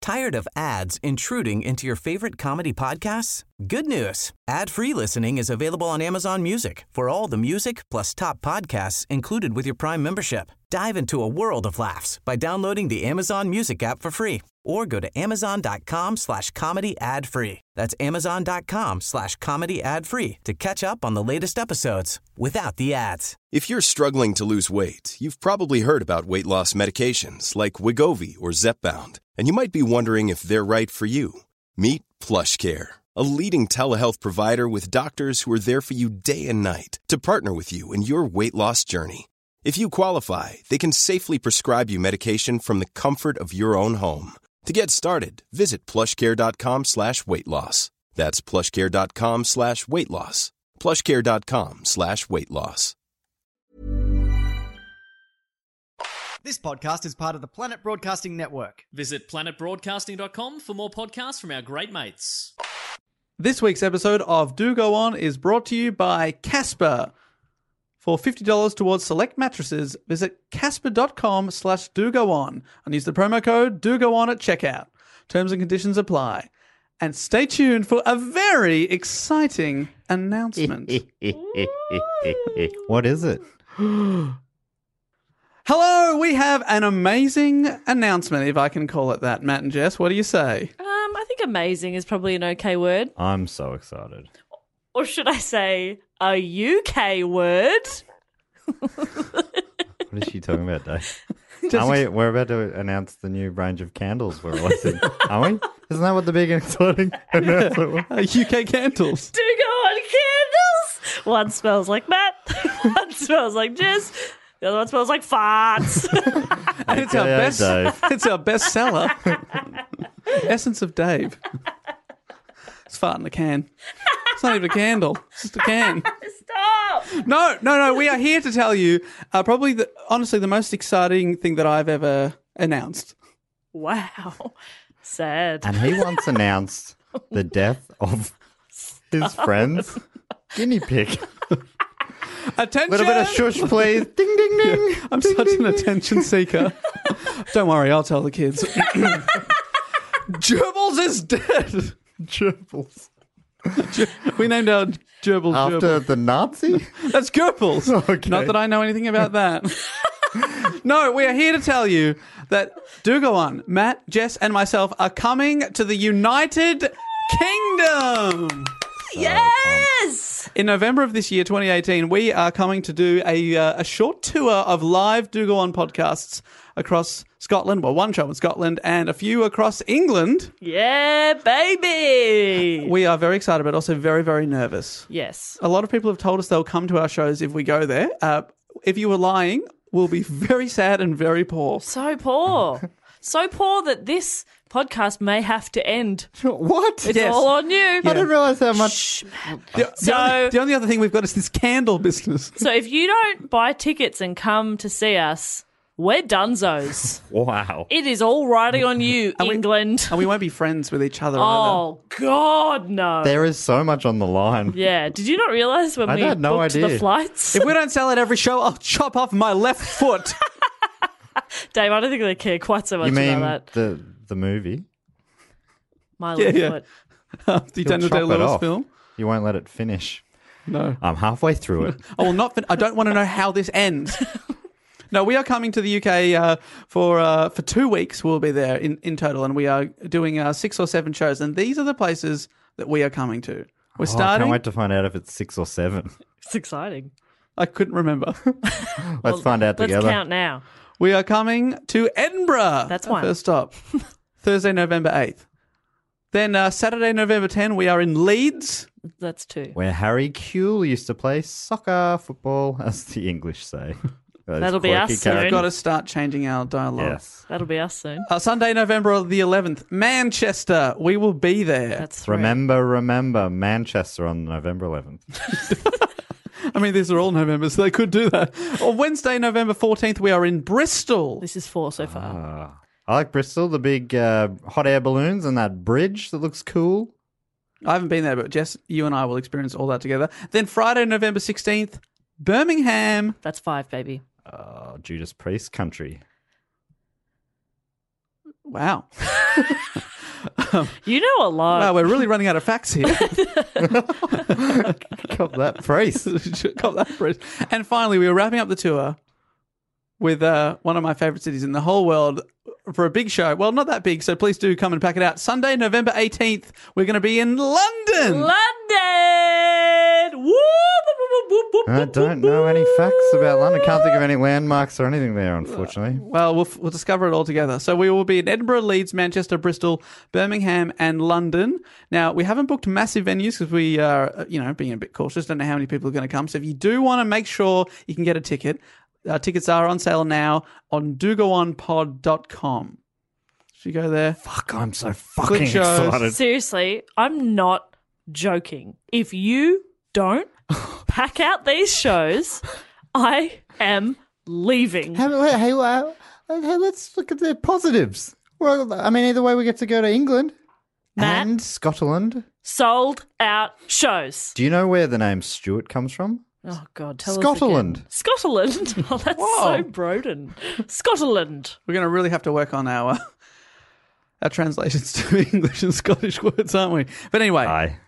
Tired of ads intruding into your favorite comedy podcasts? Good news. Ad-free listening is available on Amazon Music for all the music plus top podcasts included with your Prime membership. Dive into a world of laughs by downloading the Amazon Music app for free or go to amazon.com/comedy ad-free. That's amazon.com/comedy ad-free to catch up on the latest episodes without the ads. If you're struggling to lose weight, you've probably heard about weight loss medications like Wegovy or Zepbound, and you might be wondering if they're right for you. Meet PlushCare, a leading telehealth provider with doctors who are there for you day and night to partner with you in your weight loss journey. If you qualify, they can safely prescribe you medication from the comfort of your own home. To get started, visit plushcare.com/weight-loss. That's plushcare.com/weight-loss. plushcare.com/weight-loss. This podcast is part of the Planet Broadcasting Network. Visit planetbroadcasting.com for more podcasts from our great mates. This week's episode of Do Go On is brought to you by Casper. For $50 towards select mattresses, visit casper.com/dogoon and use the promo code DOGOON at checkout. Terms and conditions apply. And stay tuned for a very exciting announcement. What is it? Hello, we have an amazing announcement, if I can call it that. Matt and Jess, what do you say? I think amazing is probably an okay word. I'm so excited. Or should I say a UK word? What is she talking about, Dave? We're about to announce the new range of candles we're releasing, aren't we? Isn't that what the big and exciting announcement was? UK candles. Do go on candles. One smells like Matt. One smells like Jess. The other one smells like farts. And it's our best. It's our best seller. Essence of Dave. It's fart in a can. It's not even a candle. It's just a can. Stop. No. We are here to tell you probably, honestly, the most exciting thing that I've ever announced. Wow. Sad. And he once announced the death of his friend's guinea pig. Attention! Little bit of shush, please. Ding, ding, ding. I'm ding, such ding, an ding. attention seeker. Don't worry, I'll tell the kids. Gerbils is dead. Gerbils. We named our Gerbils After Gerbils. the Nazi? That's Gerbils. Okay. Not that I know anything about that. No, we are here to tell you that Do Go On, Matt, Jess, and myself are coming to the United Kingdom. Yes! In November of this year, 2018, we are coming to do a short tour of live Do Go On podcasts across Scotland. Well, one show in Scotland and a few across England. Yeah, baby! We are very excited, but also very, very nervous. Yes. A lot of people have told us they'll come to our shows if we go there. If you were lying, we'll be very sad and very poor. So poor. So poor that this podcast may have to end. What? It's all on you. I didn't realise how much. Shh, man. The only other thing we've got is this candle business. So if you don't buy tickets and come to see us, we're dunzos. Wow. It is all riding on you, England. And we won't be friends with each other either. Oh, God, no. There is so much on the line. Yeah. Did you not realise when I we had no booked the idea. flights? If we don't sell at every show, I'll chop off my left foot. Dave, I don't think they care quite so much You mean about that. the movie? My left yeah. foot. The Daniel chop it Day-Lewis off. film. You won't let it finish. No. I'm halfway through it. I will not. I don't want to know how this ends. No, we are coming to the UK for 2 weeks. We'll be there in total, and we are doing 6 or 7 shows. And these are the places that we are coming to. We're I starting. can't wait to find out if it's 6 or 7. It's exciting. I couldn't remember. Let's find out Let's together. count now. We are coming to Edinburgh. That's our one. first stop. Thursday, November 8th. Then Saturday, November 10, we are in Leeds. That's 2. Where Harry Kuehl used to play soccer, football, as the English say. Those That'll be quirky us soon. We've characters. got to start changing our dialogue. Yes. That'll be us soon. Sunday, November the 11th, Manchester. We will be there. That's 3. Remember, Manchester on November 11th. I mean, these are all November, so they could do that. On Wednesday, November 14th, we are in Bristol. This is 4 so far. I like Bristol, the big hot air balloons and that bridge that looks cool. I haven't been there, but Jess, you and I will experience all that together. Then Friday, November 16th, Birmingham. That's 5, baby. Judas Priest country. Wow. You know a lot. Wow, we're really running out of facts here. Cop that phrase. Got that for us. And finally, we were wrapping up the tour with one of my favourite cities in the whole world for a big show. Well, not that big, so please do come and pack it out. Sunday, November 18th, we're going to be in London. London! Woo! I don't know any facts about London. Can't think of any landmarks or anything there, unfortunately. Well, we'll discover it all together. So we will be in Edinburgh, Leeds, Manchester, Bristol, Birmingham, and London. Now, we haven't booked massive venues because we are, being a bit cautious. Don't know how many people are going to come. So if you do want to make sure you can get a ticket, tickets are on sale now on dogoonpod.com. Should you go there? Fuck, I'm so Click fucking shows. excited. Seriously, I'm not joking. If you don't pack out these shows, I am leaving. Hey, let's look at the positives. Well, I mean, either way, we get to go to England Matt? and Scotland. Sold out shows. Do you know where the name Stuart comes from? Oh, God, tell Scotland. us again. Scotland? Oh, that's Whoa. so Broden. Scotland. We're going to really have to work on our translations to English and Scottish words, aren't we? But anyway. Aye.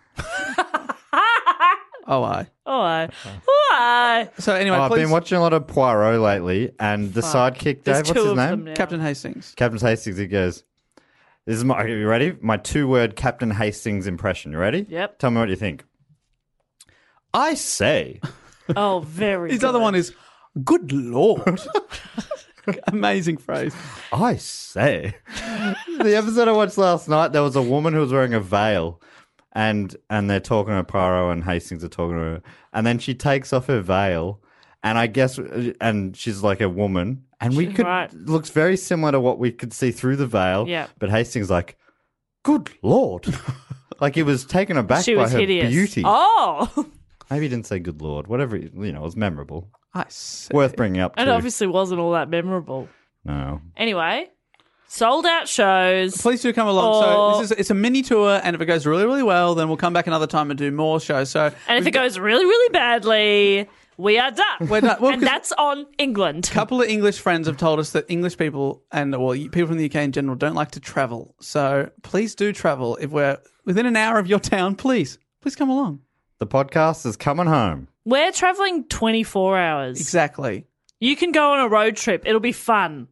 Oh, I. Oh, I. So anyway, I've please, been watching a lot of Poirot lately, and the sidekick, There's Dave, what's two his of them name? now. Captain Hastings. Captain Hastings, he goes, this is my, are you ready? My 2-word Captain Hastings impression. You ready? Yep. Tell me what you think. I say. Oh, very His good. other one is, good Lord. Amazing phrase. I say. The episode I watched last night, there was a woman who was wearing a veil, and they're talking to Poirot and Hastings are talking to her, and then she takes off her veil, and I guess, and she's like a woman, and we could, Right. looks very similar to what we could see through the veil, Yeah. but Hastings like, good Lord. Like he was taken aback She by was her hideous. beauty. Oh. Maybe he didn't say good Lord, whatever, it was memorable. I say. Worth bringing up It too. obviously wasn't all that memorable. No. Anyway, sold out shows. Please do come along. So it's a mini tour, and if it goes really, really well, then we'll come back another time and do more shows. So And if it goes really, really badly, we are done. We're done. Well, and 'cause- that's on England. a couple of English friends have told us that English people people from the UK in general don't like to travel. So please do travel. If we're within an hour of your town, please come along. The podcast is coming home. We're traveling 24 hours. Exactly. You can go on a road trip. It'll be fun.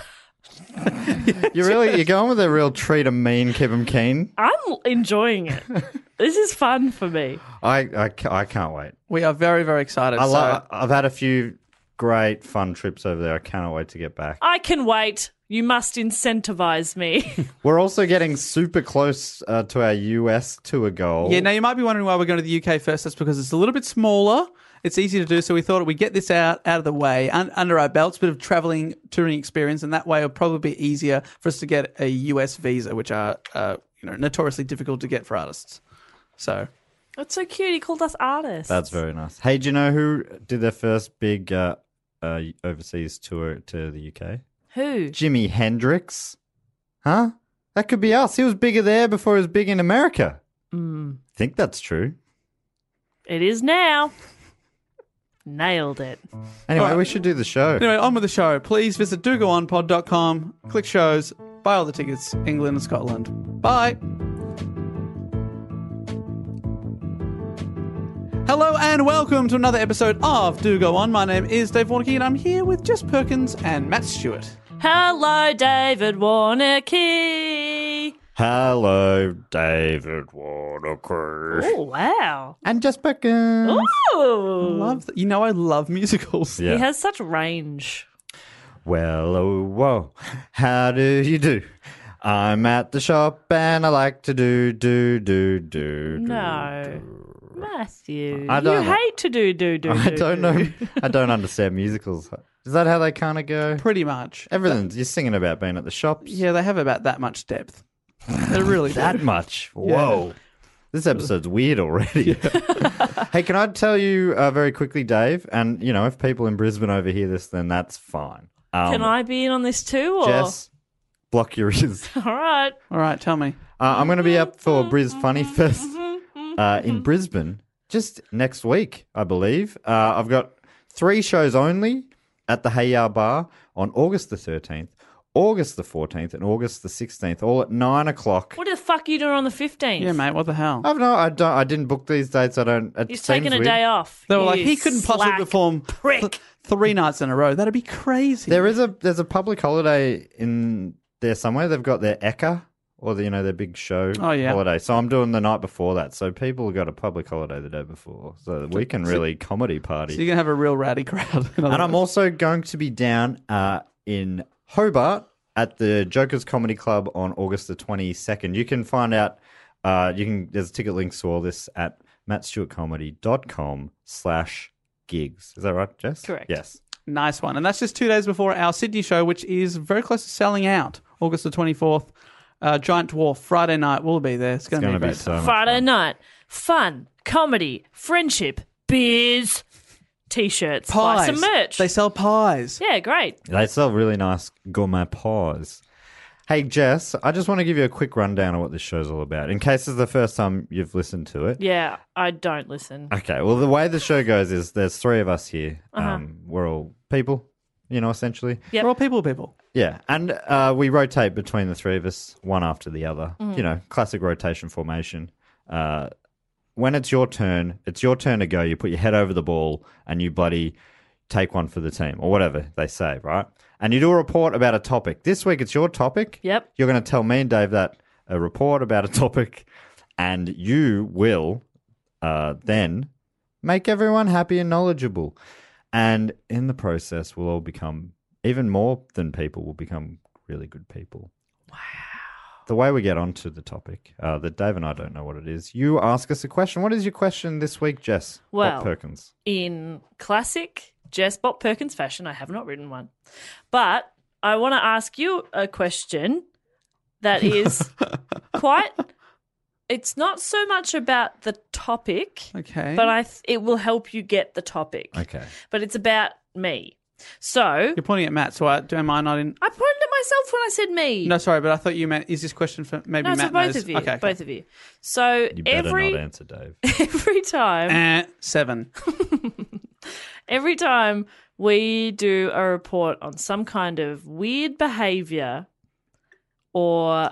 You're going with a real treat of mean, keep 'em keen. I'm enjoying it. This is fun for me. I can't wait. We are very, very excited. I've had a few great fun trips over there. I cannot wait to get back. I can wait. You must incentivize me. We're also getting super close to our US tour goal. Yeah, now you might be wondering why we're going to the UK first. That's because it's a little bit smaller. It's easy to do, so we thought we'd get this out of the way, under our belts, bit of traveling, touring experience, and that way it'll probably be easier for us to get a US visa, which are notoriously difficult to get for artists. So That's so cute. He called us artists. That's very nice. Hey, do you know who did their first big overseas tour to the UK? Who? Jimi Hendrix. Huh? That could be us. He was bigger there before he was big in America. Think that's true. It is now. Nailed it. Anyway, All right. we should do the show. anyway, on with the show. Please visit dogoonpod.com, click shows, buy all the tickets, England and Scotland. Bye. Hello and welcome to another episode of Do Go On. My name is Dave Warnocky and I'm here with Jess Perkins and Matt Stewart. Hello, David Warnocky. Hello, David Warnocker. Oh, wow. And Jess Perkins. Ooh. I love musicals. Yeah. He has such range. Well, oh, whoa. How do you do? I'm at the shop and I like to do. No. Matthew. I don't you know. hate to do. I don't know. I don't understand musicals. Is that how they kind of go? Pretty much. Everything's you're singing about being at the shops. Yeah, they have about that much depth. They're really That much. Whoa. This episode's weird already. Hey, can I tell you very quickly, Dave? And, if people in Brisbane overhear this, then that's fine. Can I be in on this too? Or? Jess, block your ears. All right. All right, tell me. I'm going to be up for Bris Funny Fest in Brisbane just next week, I believe. I've got 3 shows only at the Hey Ya Bar on August the 13th. August the 14th and August the 16th, all at 9 o'clock. What the fuck are you doing on the 15th? Yeah, mate, what the hell? I didn't book these dates. I don't. It He's seems taking a weird. day off. They were like, You he couldn't possibly slack perform prick. 3 nights in a row. That'd be crazy. There's a public holiday in there somewhere. They've got their Ekka or their big show holiday. So I'm doing the night before that. So people got a public holiday the day before. So that we can really comedy party. So you're going to have a real rowdy crowd. And I'm also going to be down in Hobart at the Jokers Comedy Club on August the 22nd. You can find out, there's ticket links to all this at mattstewartcomedy.com/gigs. Is that right, Jess? Correct. Yes. Nice one. And that's just 2 days before our Sydney show, which is very close to selling out. August the 24th. Giant Dwarf, Friday night. We'll be there. It's going to be great. so much Friday fun. night. Fun, comedy, friendship, beers, T-shirts, buy Pies. some merch. They sell pies. Yeah, great. They sell really nice gourmet pies. Hey, Jess, I just want to give you a quick rundown of what this show's all about, in case it's the first time you've listened to it. Yeah, I don't listen. Okay, well, the way the show goes is there's 3 of us here. We're all people, essentially. Yep. We're all people. Yeah, and we rotate between the 3 of us, one after the other. Classic rotation formation. When it's your turn to go. You put your head over the ball and you bloody take one for the team or whatever they say, right? And you do a report about a topic. This week it's your topic. Yep. You're going to tell me and Dave a report about a topic, and you will then make everyone happy and knowledgeable. And in the process, we'll all become, even more than people, will become really good people. Wow. The way we get onto the topic, that Dave and I don't know what it is, you ask us a question. What is your question this week, Jess? Well, Bob Perkins. In classic Jess Bob Perkins fashion, I have not written one. But I want to ask you a question that is quite... It's not so much about the topic, Okay. but it will help you get the topic. Okay. But it's about me. So You're pointing at Matt, so am I not in? I pointed at myself when I said me. No, sorry, but I thought you meant, is this question for maybe No, Matt for both knows? of you. Okay. Both of you. So You better not answer, Dave. every time 7. every time we do a report on some kind of weird behavior or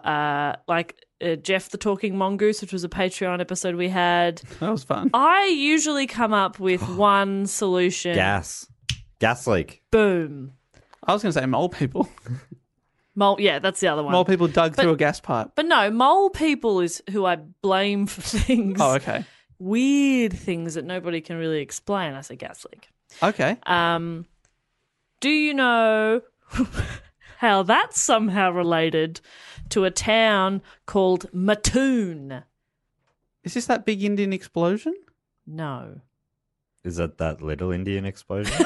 Jeff the Talking Mongoose, which was a Patreon episode we had, That was fun. I usually come up with one solution. Gas leak. Boom. I was going to say mole people. Yeah, that's the other one. Mole people dug through a gas pipe. But no, mole people is who I blame for things. Oh, okay. Weird things that nobody can really explain. I say gas leak. Okay. Do you know how that's somehow related to a town called Mattoon? Is this that big Indian explosion? No. Is that little Indian explosion?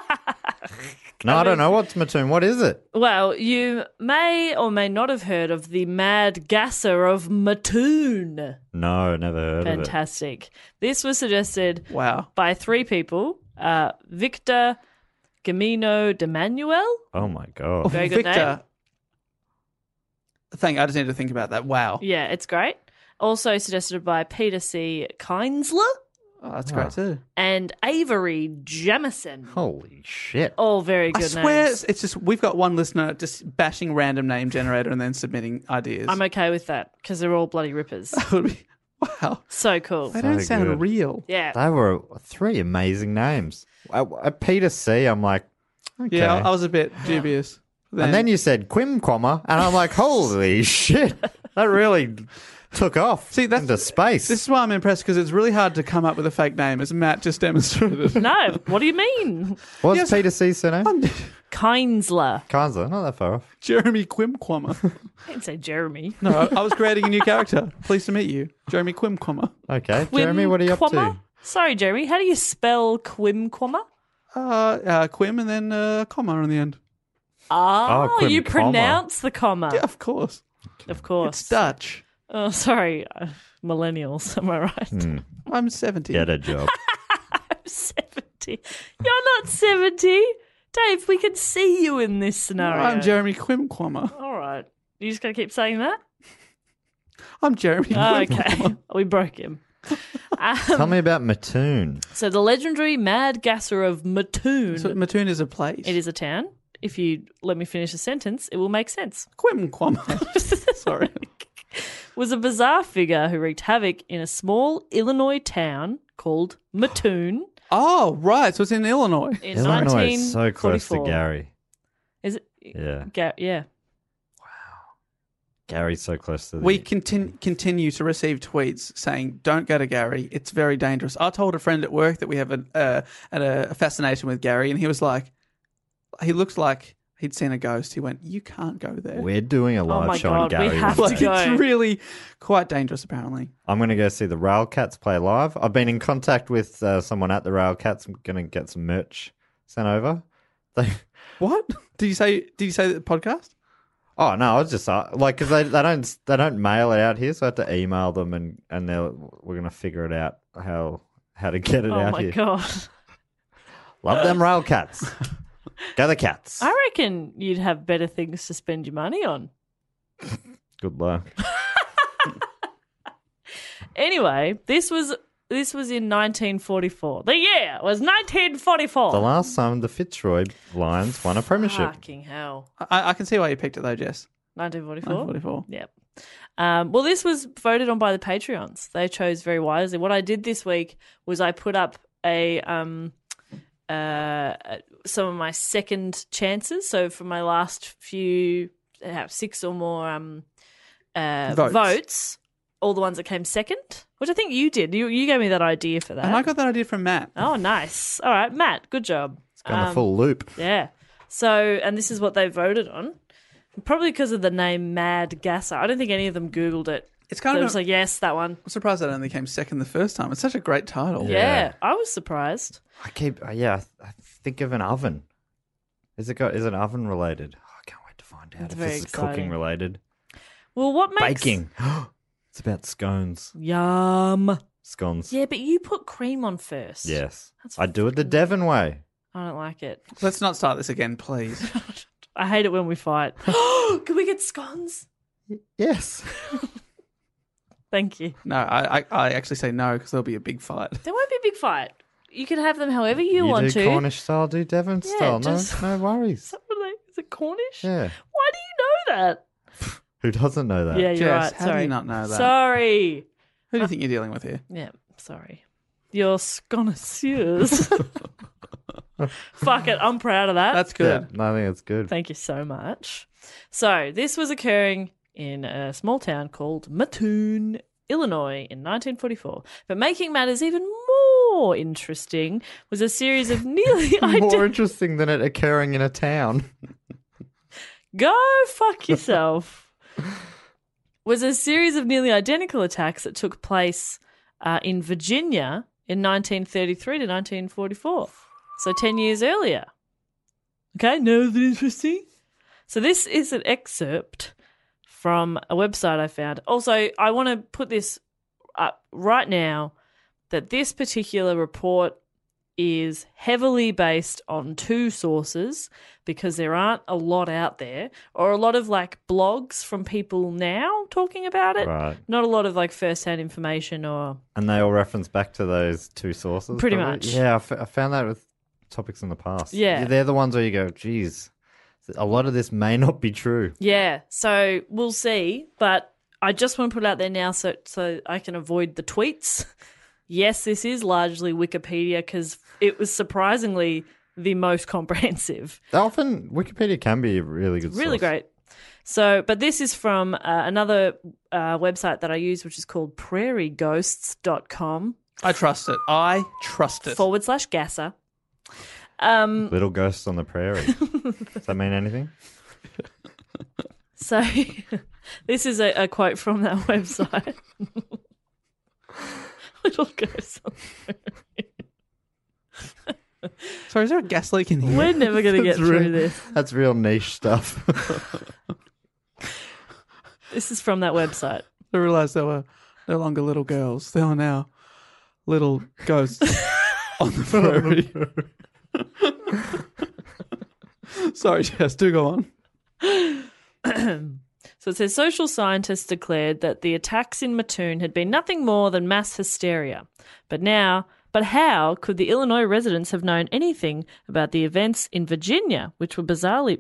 No, I don't know. What's Mattoon? What is it? Well, you may or may not have heard of the Mad Gasser of Mattoon. No, never heard of it. Fantastic. This was suggested Wow. by 3 people. Victor Gamino de Manuel. Oh, my God. Very good Victor. I just need to think about that. Wow. Yeah, it's great. Also suggested by Peter C. Kinsler Oh, that's great too. and Avery Jamison. Holy shit. All very good I swear names. it's just we've got one listener just bashing random name generator and then submitting ideas. I'm okay with that because they're all bloody rippers. That would be, wow. So cool. They don't sound good. real. Yeah. They were 3 amazing names. Peter C, I'm like, okay. Yeah, I was a bit dubious. And then you said Quimquama, and I'm like, holy shit. That really took off into space. This is why I'm impressed, because it's really hard to come up with a fake name, as Matt just demonstrated. No, what do you mean? What's Yes. Peter C's surname? Kinsler. Kinsler, not that far off. Jeremy Quimquama. I didn't say Jeremy. No, I was creating a new character. Pleased to meet you. Jeremy Quimquama. Okay, Jeremy, what are you up Quimquama? to? Sorry, Jeremy. How do you spell Quimquama? Quim and then a comma on the end. Oh, you Quimquama. pronounce the comma. Yeah, of course. Of course. It's Dutch. Oh, sorry. Millennials, am I right? I'm 70. Get a job. 70. You're not 70. Dave, we can see you in this scenario. I'm Jeremy Quimquama. All right. You just going to keep saying that? I'm Jeremy Oh, Quimquama. okay. We broke him. Tell me about Mattoon. So the legendary Mad Gasser of Mattoon. So Mattoon is a place. It is a town. if you let me finish a sentence, it will make sense. Quim quam. Sorry. Was a bizarre figure who wreaked havoc in a small Illinois town called Mattoon Oh, right. So it's in Illinois. in Illinois is so close to 1944. Gary. Is it? Yeah. Yeah. Gary's so close to the... We continue to receive tweets saying, "Don't go to Gary. It's very dangerous." I told a friend at work that we have a fascination with Gary, and he was like, he looks like he'd seen a ghost. He went, "You can't go there." We're doing a live my show on God, we Gary. have to one Like, day. go. it's really quite dangerous, apparently. I'm going to go see the Railcats play live. I've been in contact with someone at the Railcats. I'm going to get some merch sent over. What did you say? Did you say the podcast? Oh no, I was just like, because they don't mail it out here, so I had to email them and we're gonna figure it out how to get it Oh out my here. God. Love them Railcats. Go the Cats. I reckon you'd have better things to spend your money on. Good luck. Anyway, this was in 1944. The year was 1944. The last time the Fitzroy Lions won a premiership. Fucking hell. I can see why you picked it though, Jess. 1944? 44. Yep. Well, this was voted on by the Patreons. They chose very wisely. What I did this week was I put up some of my second chances. So for my last few, 6 or more votes, all the ones that came second, which I think you did. You gave me that idea for that. And I got that idea from Matt. Oh, nice. All right, Matt, good job. It's gone a full loop. Yeah. So, and this is what they voted on. Probably because of the name Mad Gasser. I don't think any of them Googled it. It's kind They of. was like, yes, that one. I'm surprised that only came second the first time. It's such a great title. Yeah, I was surprised. I think of an oven. Is it oven related? Oh, I can't wait to find out That's if very this is exciting. cooking related. Well, what makes... Baking. It's about scones. Yum. Scones. Yeah, but you put cream on first. Yes. That's I do it the Devon way. I don't like it. Let's not start this again, please. I hate it when we fight. Can we get scones? Yes. Thank you. No, I actually say no because there'll be a big fight. There won't be a big fight. You can have them however you, You want do to. Cornish style, do Devon Yeah, style. just- No worries. Is it Cornish? Yeah. Why do you know that? Who doesn't know that? Yeah, you're Jess, right. how do Sorry. you not know that? Sorry. Who do you think you're dealing with here? Yeah, sorry. You're connoisseurs. Fuck it, I'm proud of that. That's good. Yeah, I think it's good. Thank you so much. So, this was occurring in a small town called Mattoon, Illinois in 1944. But making matters even more interesting was a series of nearly More interesting than it occurring in a town. Go fuck yourself. Was a series of nearly identical attacks that took place in Virginia in 1933 to 1944. So 10 years earlier. Okay, now is it interesting? So this is an excerpt from a website I found. Also, I want to put this up right now that this particular report is heavily based on 2 sources because there aren't a lot out there, or a lot of like blogs from people now talking about it. Right. Not a lot of like first-hand information or... And they all reference back to those 2 sources? Pretty probably? much. Yeah, I found that with topics in the past. Yeah. They're the ones where you go, geez, a lot of this may not be true. Yeah, so we'll see, but I just want to put it out there now so I can avoid the tweets. Yes, this is largely Wikipedia because it was surprisingly the most comprehensive. Often, Wikipedia can be a really good Really source. great. So, but this is from another website that I use, which is called prairieghosts.com I trust it. I trust it. /Gasser. Little ghosts on the prairie. Does that mean anything? So, this is a quote from that website. Little ghosts on the prairie. Sorry, is there a gas leak in here? We're never going to get That's through real- this. That's real niche stuff. This is from that website. I realised they were no longer little girls. They are now little ghosts on the prairie. Sorry, Jess, do go on. So it says social scientists declared that the attacks in Mattoon had been nothing more than mass hysteria. But now But how could the Illinois residents have known anything about the events in Virginia, which were barely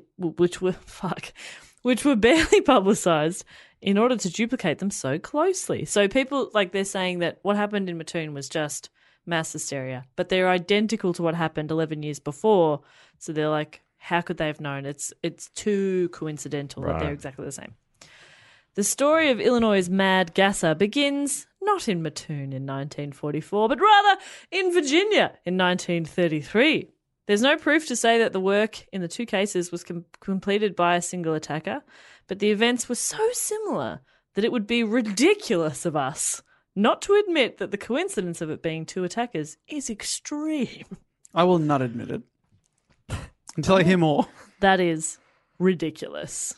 publicized, in order to duplicate them so closely? So people, they're saying that what happened in Mattoon was just mass hysteria, but they're identical to what happened 11 years before. So they're like, how could they have known? It's too coincidental that they're exactly the same. The story of Illinois' mad gasser begins not in Mattoon in 1944, but rather in Virginia in 1933. There's no proof to say that the work in the two cases was completed by a single attacker, but the events were so similar that it would be ridiculous of us not to admit that the coincidence of it being two attackers is extreme. I will not admit it until I hear more. That is ridiculous.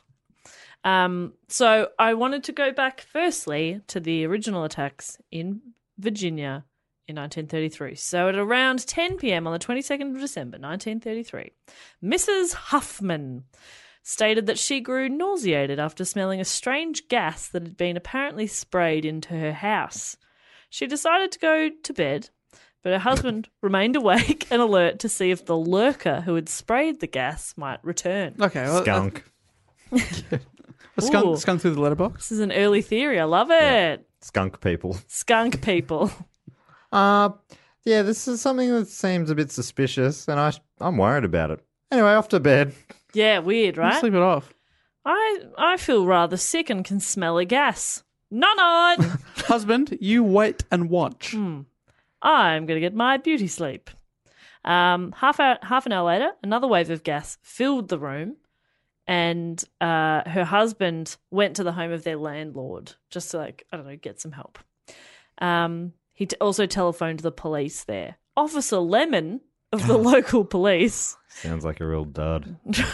So I wanted to go back firstly to the original attacks in Virginia in 1933. So at around 10 p.m. on the 22nd of December 1933, Mrs. Huffman stated that she grew nauseated after smelling a strange gas that had been apparently sprayed into her house. She decided to go to bed, but her husband remained awake and alert to see if the lurker who had sprayed the gas might return. Okay. Well, Skunk. a Ooh. skunk through the letterbox. This is an early theory. I love it. Skunk people. Skunk people. Yeah, this is something that seems a bit suspicious, and I'm worried about it. Anyway, off to bed. Yeah, weird, right? Sleep it off. I feel rather sick and can smell a gas. Night. Husband, you wait and watch. I'm going to get my beauty sleep. Half an hour later, another wave of gas filled the room, and her husband went to the home of their landlord just to, get some help. He also telephoned the police there. Officer Lemon of the local police Sounds like a real dud.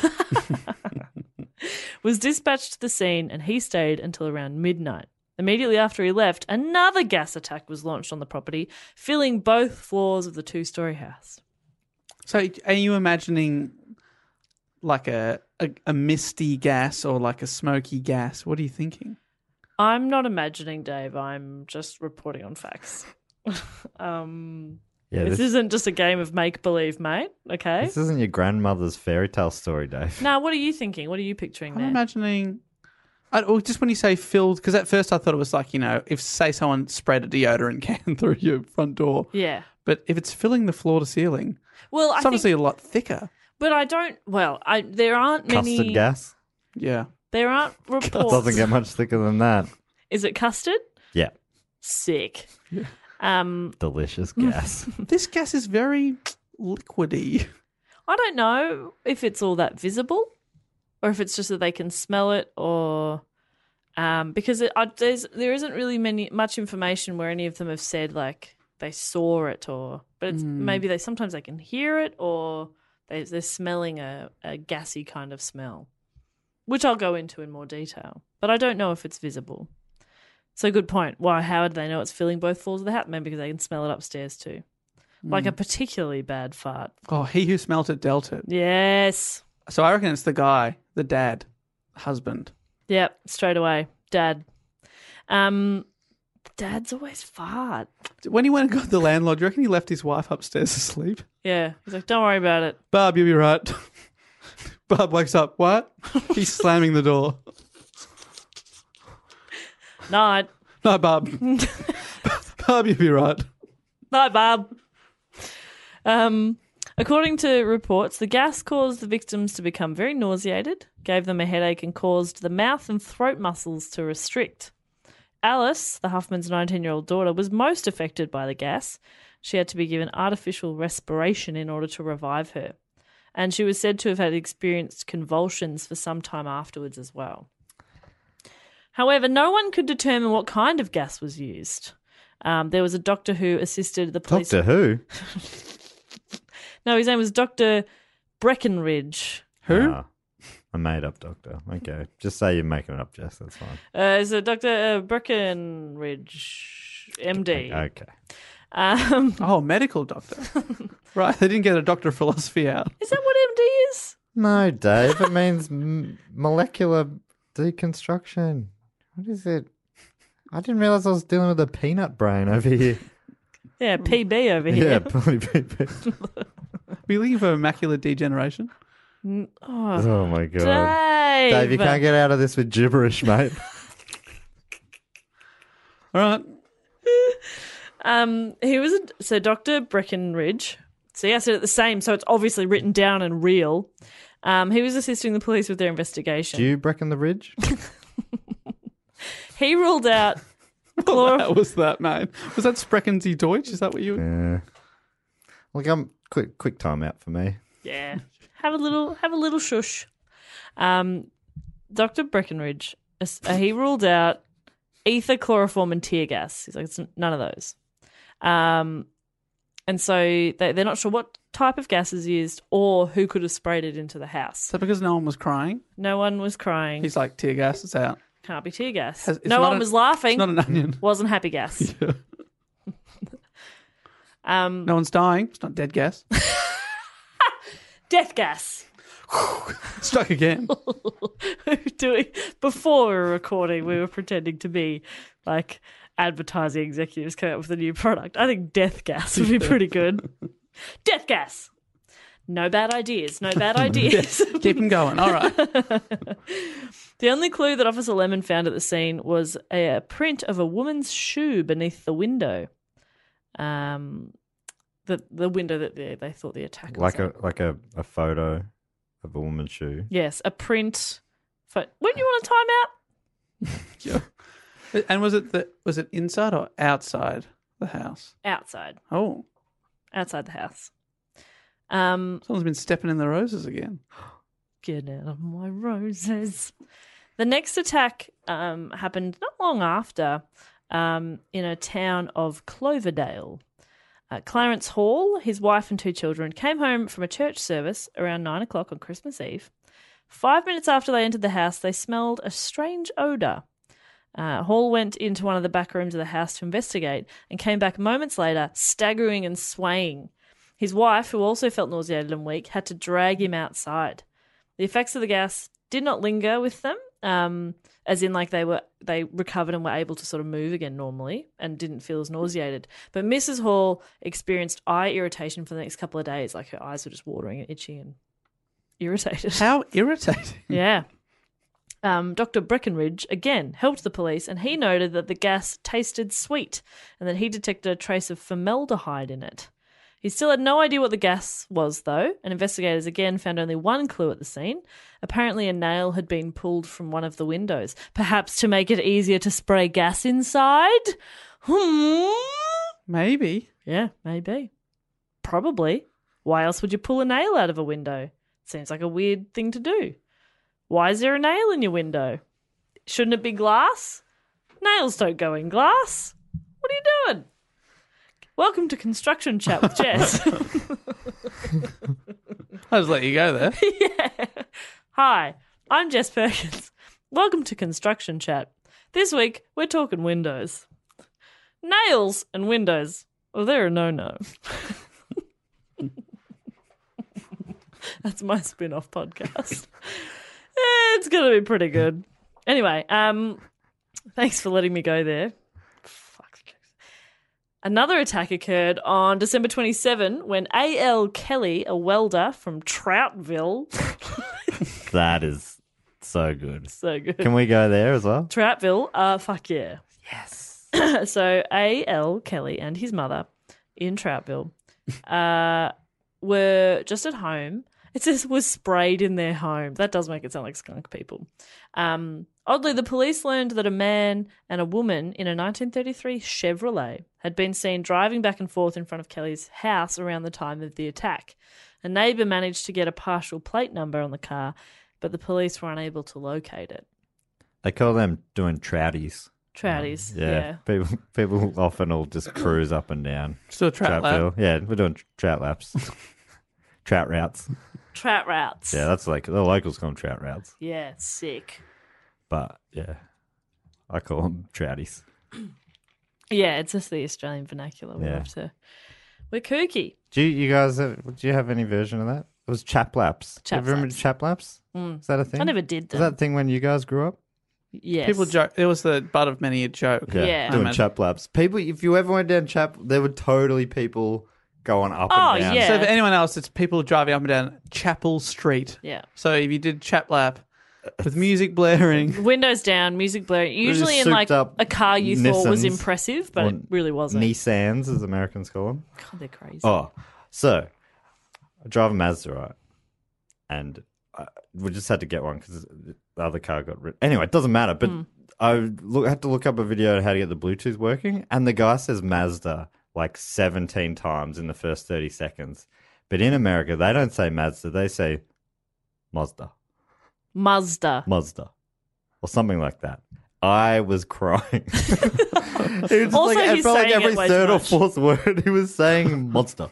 was dispatched to the scene, and he stayed until around midnight. Immediately after he left, another gas attack was launched on the property, filling both floors of the two-story house. So are you imagining like a misty gas or like a smoky gas? What are you thinking? I'm not imagining, Dave. I'm just reporting on facts. This isn't just a game of make-believe, mate, okay? This isn't your grandmother's fairy tale story, Dave. Now, what are you thinking? What are you picturing I'm there? imagining... just when you say filled, because at first I thought it was like, if, say, someone spread a deodorant can through your front door. Yeah. But if it's filling the floor to ceiling, Well, it's obviously a lot thicker. But I don't... Well, there aren't many... Custard gas? Yeah. There aren't reports... Doesn't get much thicker than that. Is it custard? Yeah. Sick. Delicious gas. This gas is very liquidy. I don't know if it's all that visible or if it's just that they can smell it or... because there isn't really much information where any of them have said, like, they saw it or... But it's maybe sometimes they can hear it or they're smelling a gassy kind of smell, which I'll go into in more detail. But I don't know if it's visible. So good point. Why? How do they know it's filling both floors of the house? Maybe because they can smell it upstairs too. Like a particularly bad fart. Oh, he who smelt it dealt it. Yes. So I reckon it's the guy, the dad, husband. Yep, straight away. Dad. Dads always fart. When he went and got the landlord, do you reckon he left his wife upstairs asleep? Yeah. He's like, don't worry about it. Barb, you'll be right. Barb wakes up. What? He's slamming the door. Night. No, Barb. Barb, you'll be right. Night, Barb. According to reports, the gas caused the victims to become very nauseated, gave them a headache, and caused the mouth and throat muscles to restrict. Alice, the Huffman's 19-year-old daughter, was most affected by the gas. She had to be given artificial respiration in order to revive her. And she was said to have had experienced convulsions for some time afterwards as well. However, no one could determine what kind of gas was used. There was a doctor who assisted the police. Doctor who? No, his name was Dr. Breckenridge. Who? Ah, a made-up doctor. Okay. Just say you're making it up, Jess. That's fine. So Dr. Breckenridge, MD. Okay. Oh, medical doctor. Right, they didn't get a doctor of philosophy out. Is that what MD is? No, Dave. It means molecular deconstruction. What is it? I didn't realise I was dealing with a peanut brain over here. Yeah, PB over Yeah, here. probably PP. Are you looking for macular degeneration? Oh my god. Dave. Dave, you can't get out of this with gibberish, mate. All right. He was so Dr. Breckenridge. See, I said it the same, so it's obviously written down and real. He was assisting the police with their investigation. Do you Brecken the Ridge? He ruled out What was that, mate? Was that Sprechen Sie Deutsch? Is that what you... Yeah. Look, quick time out for me. Yeah. Have a little shush. Dr. Breckenridge, he ruled out ether, chloroform, and tear gas. He's like, it's none of those. And so they're not sure what type of gas is used or who could have sprayed it into the house. So because no one was crying, No one was crying. he's like, tear gas, it's out. Can't be tear gas. It's No not one was laughing. It's not an onion. Wasn't happy gas. No one's dying. It's not dead gas. Death gas. Struck again. Before we were recording, we were pretending to be like advertising executives coming up with a new product. I think death gas would be pretty good. Death gas. No bad ideas. No bad ideas. Keep him going. All right. The only clue that Officer Lemon found at the scene was a print of a woman's shoe beneath the window. The window that they thought the attack was at. Like a photo of a woman's shoe. Yes, a print. When you want a timeout? Yeah. And was it inside or outside the house? Outside. Oh, Outside the house. someone's been stepping in the roses again. Get out of my roses. The next attack happened not long after in a town of Cloverdale. Clarence Hall, his wife and 2 children, came home from a church service around 9 o'clock on Christmas Eve. 5 minutes after they entered the house, they smelled a strange odour. Hall went into one of the back rooms of the house to investigate and came back moments later, staggering and swaying. His wife, who also felt nauseated and weak, had to drag him outside. The effects of the gas did not linger with them, as in like they recovered and were able to sort of move again normally and didn't feel as nauseated. But Mrs. Hall experienced eye irritation for the next couple of days. Like her eyes were just watering and itchy and irritated. How irritating. Yeah. Dr. Breckenridge, again, helped the police, and he noted that the gas tasted sweet and that he detected a trace of formaldehyde in it. He still had no idea what the gas was, though, and investigators again found only one clue at the scene. Apparently a nail had been pulled from one of the windows, perhaps to make it easier to spray gas inside? Maybe. Yeah, maybe. Probably. Why else would you pull a nail out of a window? Seems like a weird thing to do. Why is there a nail in your window? Shouldn't it be glass? Nails don't go in glass. What are you doing? Welcome to Construction Chat with Jess. I'll just let you go there. Yeah. Hi, I'm Jess Perkins. Welcome to Construction Chat. This week, we're talking windows. Nails and windows. Well, they're a no-no. That's my spin-off podcast. It's going to be pretty good. Anyway, thanks for letting me go there. Fuck. Another attack occurred on December 27 when A.L. Kelly, a welder from Troutville. That is so good. So good. Can we go there as well? Troutville, fuck yeah. Yes. So A.L. Kelly and his mother in Troutville were just at home. It says was sprayed in their home. That does make it sound like skunk people. Oddly, the police learned that a man and a woman in a 1933 Chevrolet had been seen driving back and forth in front of Kelly's house around the time of the attack. A neighbour managed to get a partial plate number on the car, but the police were unable to locate it. They call them doing trouties. Trouties, yeah. People often will just cruise up and down. Still a trout lap. Troutville. Yeah, we're doing trout laps. Trout routes. Trout routes. Yeah, that's like the locals call them trout routes. Yeah, sick. But yeah, I call them trouties. Yeah, it's just the Australian vernacular. Yeah. We're kooky. Do you guys do you have any version of that? It was chap laps. Chap Ever remember laps. chap laps? Is that a thing? I never did Was them. that a thing when you guys grew up? Yes. People joke. It was the butt of many a joke. Yeah. Doing I mean- chap laps. People, if you ever went down chap, there were totally people going up and down. yeah. So for anyone else, it's people driving up and down Chapel Street. Yeah. So if you did chap lap with music blaring, Windows down, music blaring. Usually in like souped-up a car you thought was Nissans. impressive, but Or it really wasn't. Nissans, as Americans call them. God, they're crazy. Oh, so I drive a Mazda, right? And we just had to get one because the other car got rid. Anyway, it doesn't matter. But I had to look up a video on how to get the Bluetooth working, and the guy says Mazda like 17 times in the first 30 seconds. But in America, they don't say Mazda; they say Mazda, Mazda. or something like that. I was crying. It was just Also, I he's felt like saying it every way third too or much. fourth word he was saying Mazda.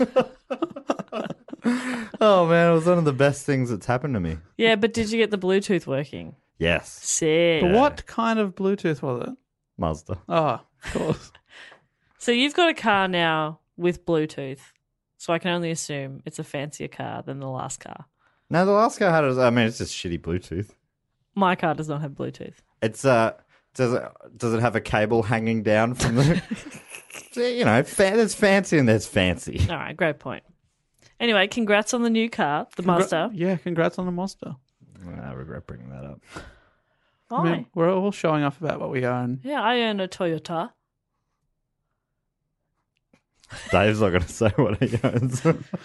Oh man, it was one of the best things that's happened to me. Yeah, but did you get the Bluetooth working? Yes, Sick. but what kind of Bluetooth was it? Mazda. Oh, of course. So you've got a car now with Bluetooth. So I can only assume it's a fancier car than the last car. No, the last car had it's just shitty Bluetooth. My car does not have Bluetooth. It's does it have a cable hanging down from the? There's fancy and there's fancy. All right, great point. Anyway, congrats on the new car, the Mazda. Yeah, congrats on the Mazda. I regret bringing that up. Why? I mean, we're all showing off about what we own. Yeah, I own a Toyota. Dave's not going to say what he owns.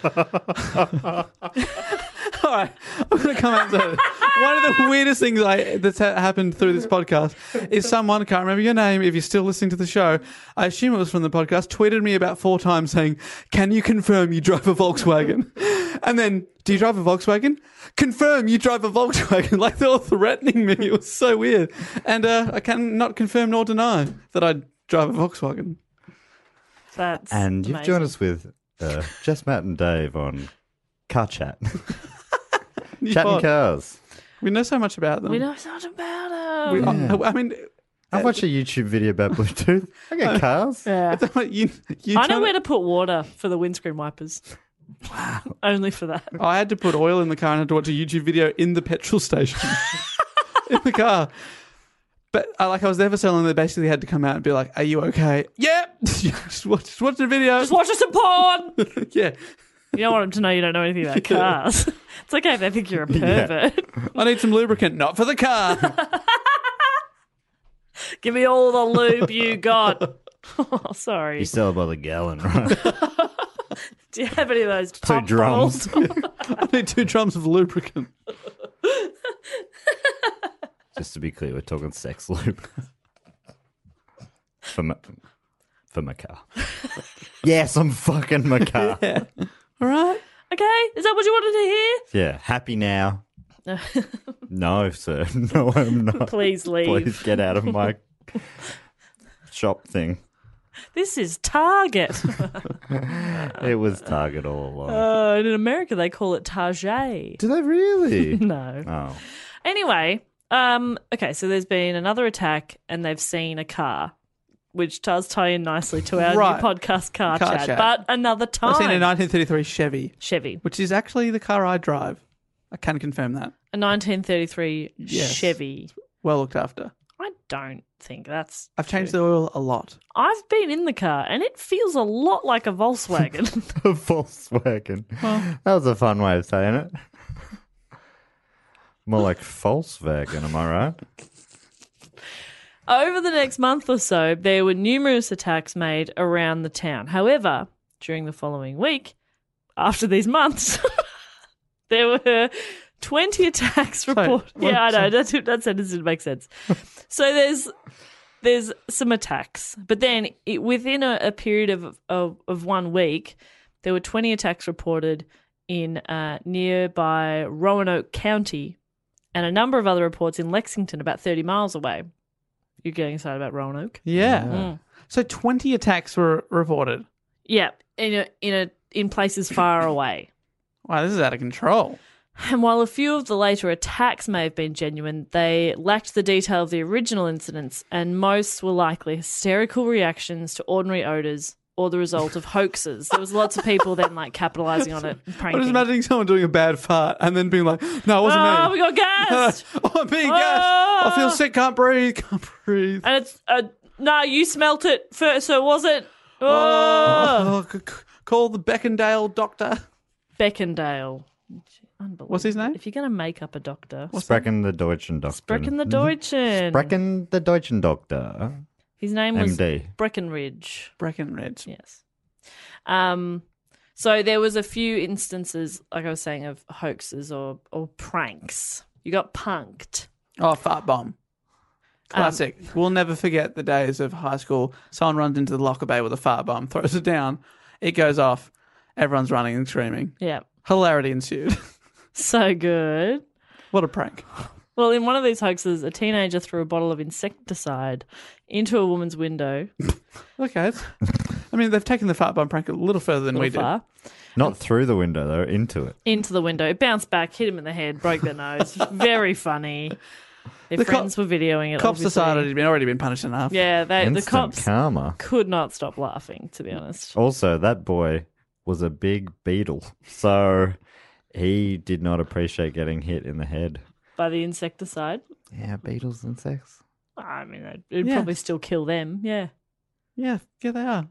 All right, I'm going to come out and say one of the weirdest things that's happened through this podcast is someone, can't remember your name, if you're still listening to the show, I assume it was from the podcast, tweeted me about 4 times saying, "Can you confirm you drive a Volkswagen?" And then, "Do you drive a Volkswagen?" "Confirm you drive a Volkswagen." Like they were threatening me. It was so weird. And I can not confirm nor deny that I drive a Volkswagen. That's And you've amazing. joined us with Jess, Matt, and Dave on Car Chat. New Chatting pod. cars. We know so much about them. We know so much about them. I mean, I watched a YouTube video about Bluetooth. I get cars. Yeah. you I know where to put water for the windscreen wipers. Wow. Only for that. I had to put oil in the car and had to watch a YouTube video in the petrol station in the car. But I was there for so long, they basically had to come out and be like, "Are you okay?" "Yeah." just watch the video. Just watch us some porn. Yeah. You don't want them to know you don't know anything about cars. It's okay if they think you're a pervert. I need some lubricant, not for the car. Give me all the lube you got. Oh, sorry. You sell it by the gallon, right? Do you have any of those 2 pump drums. bottles? I need 2 drums of lubricant. Just to be clear, we're talking sex lube. For my car. Yes, I'm fucking my car. Yeah. All right. Okay, is that what you wanted to Happy now. hear? No, sir. No, I'm not. Please leave. Please get out of my shop thing. This is Target. It was Target all along. And in America, they call it Target. Do they really? No. Oh. Anyway, okay, so there's been another attack and they've seen a car, which does tie in nicely to our Right. new podcast, Car Car Chat. Chat. But another time. I've seen a 1933 Chevy, Chevy. which is actually the car I drive. I can confirm that. A 1933 Yes. Chevy. Well looked after. I don't think that's I've changed true. the oil a lot. I've been in the car and it feels a lot like a Volkswagen. A Volkswagen. That was a fun way of saying it. More like Volkswagen, am I right? Over the next month or so, there were numerous attacks made around the town. However, during the following week, after these months, there were 20 attacks reported. Yeah, I know. That sentence didn't make sense. So there's some attacks. But then within a period of 1 week, there were 20 attacks reported in nearby Roanoke County and a number of other reports in Lexington, about 30 miles away. You're getting excited about Roanoke? Yeah. So 20 attacks were reported. Yeah, in places far away. Wow, this is out of control. And while a few of the later attacks may have been genuine, they lacked the detail of the original incidents, and most were likely hysterical reactions to ordinary odours or the result of hoaxes. There was lots of people then like capitalizing on it, and I'm pranking. just imagining someone doing a bad fart and then being like, no, it wasn't Oh, me. we got gassed. Oh, I'm being gassed. I feel sick, can't breathe. And it's no, you smelt it first, so it wasn't. Oh. Call the Beckendale doctor. Beckendale. Unbelievable. What's his name? If you're going to make up a doctor. Sprechen the Deutschen Doktor. Sprechen the Deutschen. Sprechen the Deutschen Doktor. His name was MD. Breckenridge. Breckenridge. Yes. So there was a few instances, like I was saying, of hoaxes or pranks. You got punked. Oh, fart bomb. Classic. We'll never forget the days of high school. Someone runs into the locker bay with a fart bomb, throws it down, it goes off. Everyone's running and screaming. Yeah. Hilarity ensued. So good. What a prank. Well, in one of these hoaxes, a teenager threw a bottle of insecticide into a woman's window. Okay. I mean, they've taken the fart bomb prank a little further than we did. Far. Not through the window, though, into it. Into the window. It bounced back, hit him in the head, broke their nose. Very funny. Their friends were videoing it. Cops obviously. decided he'd already been punished enough. Yeah, the Instant cops karma. could not stop laughing, to be honest. Also, that boy was a big beetle, so he did not appreciate getting hit in the head. By the insecticide. Yeah, beetles and sex. I mean, it'd Yeah. probably still kill them. Yeah. Yeah, they are.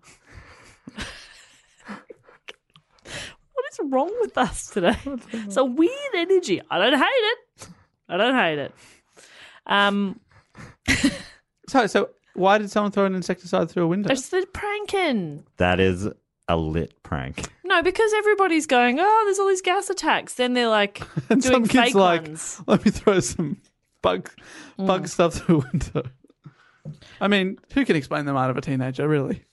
What is wrong with us today? It's a weird energy. I don't hate it. So why did someone throw an insecticide through a window? It's the pranking. That is a lit prank. No, because everybody's going, oh, there's all these gas attacks. Then they're like And doing some kid's fake like, ones. let me throw some bug stuff through a window. I mean, who can explain the mind of a teenager, really?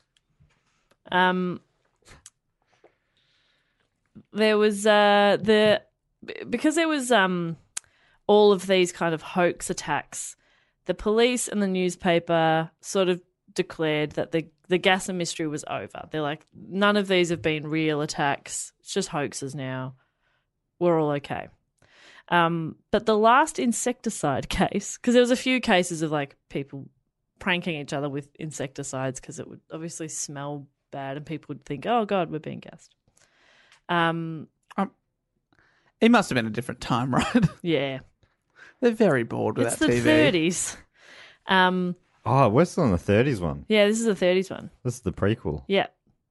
There was because there was all of these kind of hoax attacks. The police and the newspaper sort of declared that the Gasser mystery was over. They're like, none of these have been real attacks. It's just hoaxes now. We're all okay. But the last insecticide case, because there was a few cases of like people pranking each other with insecticides because it would obviously smell bad and people would think, oh God, we're being gassed. It must have been a different time, right? Yeah. They're very bored with It's that the TV. 30s. Oh, we're still in the 30s one. Yeah, this is the 30s one. This is the prequel. Yeah.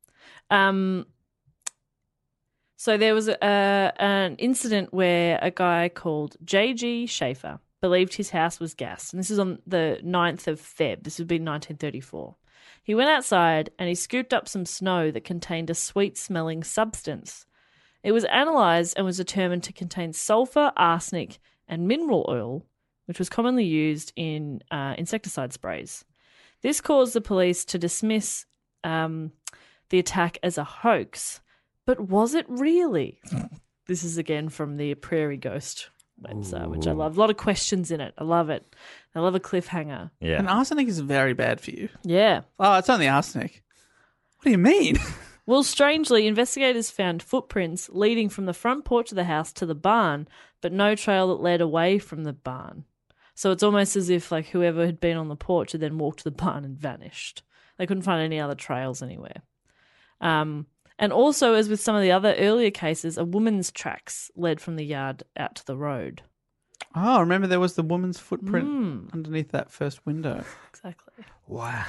So there was an incident where a guy called J.G. Schaefer believed his house was gassed. And this is on the 9th of Feb. This would be 1934. He went outside and he scooped up some snow that contained a sweet-smelling substance. It was analysed and was determined to contain sulphur, arsenic, and mineral oil, which was commonly used in insecticide sprays. This caused the police to dismiss the attack as a hoax. But was it really? This is again from the Prairie Ghost website, which I love. A lot of questions in it. I love it. I love a cliffhanger. Yeah. And arsenic is very bad for you. Yeah. Oh, it's only arsenic. What do you mean? Well, strangely, investigators found footprints leading from the front porch of the house to the barn, but no trail that led away from the barn. So it's almost as if like whoever had been on the porch had then walked to the barn and vanished. They couldn't find any other trails anywhere. And also, as with some of the other earlier cases, a woman's tracks led from the yard out to the road. Oh, remember there was the woman's footprint underneath that first window. Exactly. Wow.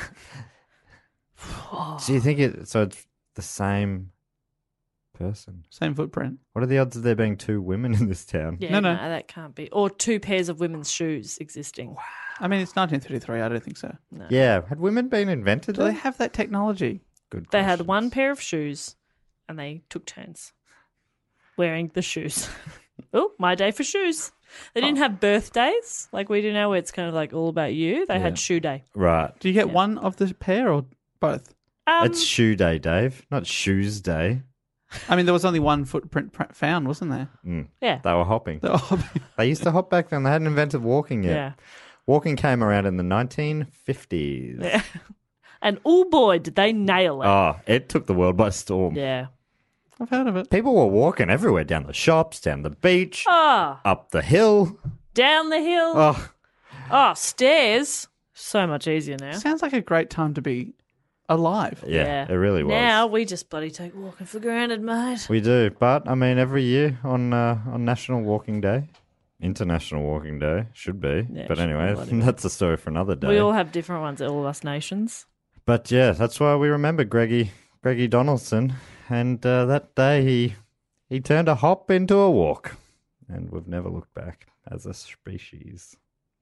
Do you think it's the same person? Same footprint. What are the odds of there being two women in this town? Yeah, No. no, that can't be. Or two pairs of women's shoes existing. I mean, it's 1933. I don't think so. Yeah. Had women been invented Do they then? have that technology? Good They had questions. one pair of shoes and they took turns wearing the shoes. Oh, my day for shoes. They didn't have birthdays like we do now where it's kind of like all about you. They had shoe day. Right. Do you get one of the pair or both? It's shoe day, Dave, not shoes day. I mean, there was only one footprint found, wasn't there? Yeah. They were hopping. Oh, They used to hop back then. They hadn't invented walking yet. Yeah. Walking came around in the 1950s. Yeah. And oh boy, did they nail it. Oh, it took the world by storm. Yeah. I've heard of it. People were walking everywhere, down the shops, down the beach, Ah, up the hill. down the hill. Oh, Oh, stairs. So much easier now. Sounds like a great time to be alive. Yeah, it really was. Now we just bloody take walking for granted, mate. We do, but I mean, every year on National Walking Day, International Walking Day should be. Yeah, but should anyway, bloody be. that's a story for another day. We all have different ones, all of us nations. But yeah, that's why we remember Greggy Donaldson, and that day he turned a hop into a walk, and we've never looked back as a species.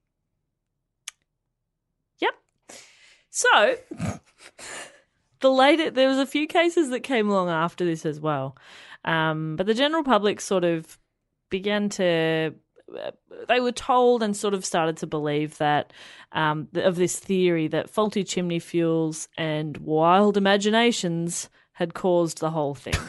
Yep. So there was a few cases that came along after this as well, but the general public sort of began to. They were told and sort of started to believe that of this theory that faulty chimney fuels and wild imaginations had caused the whole thing.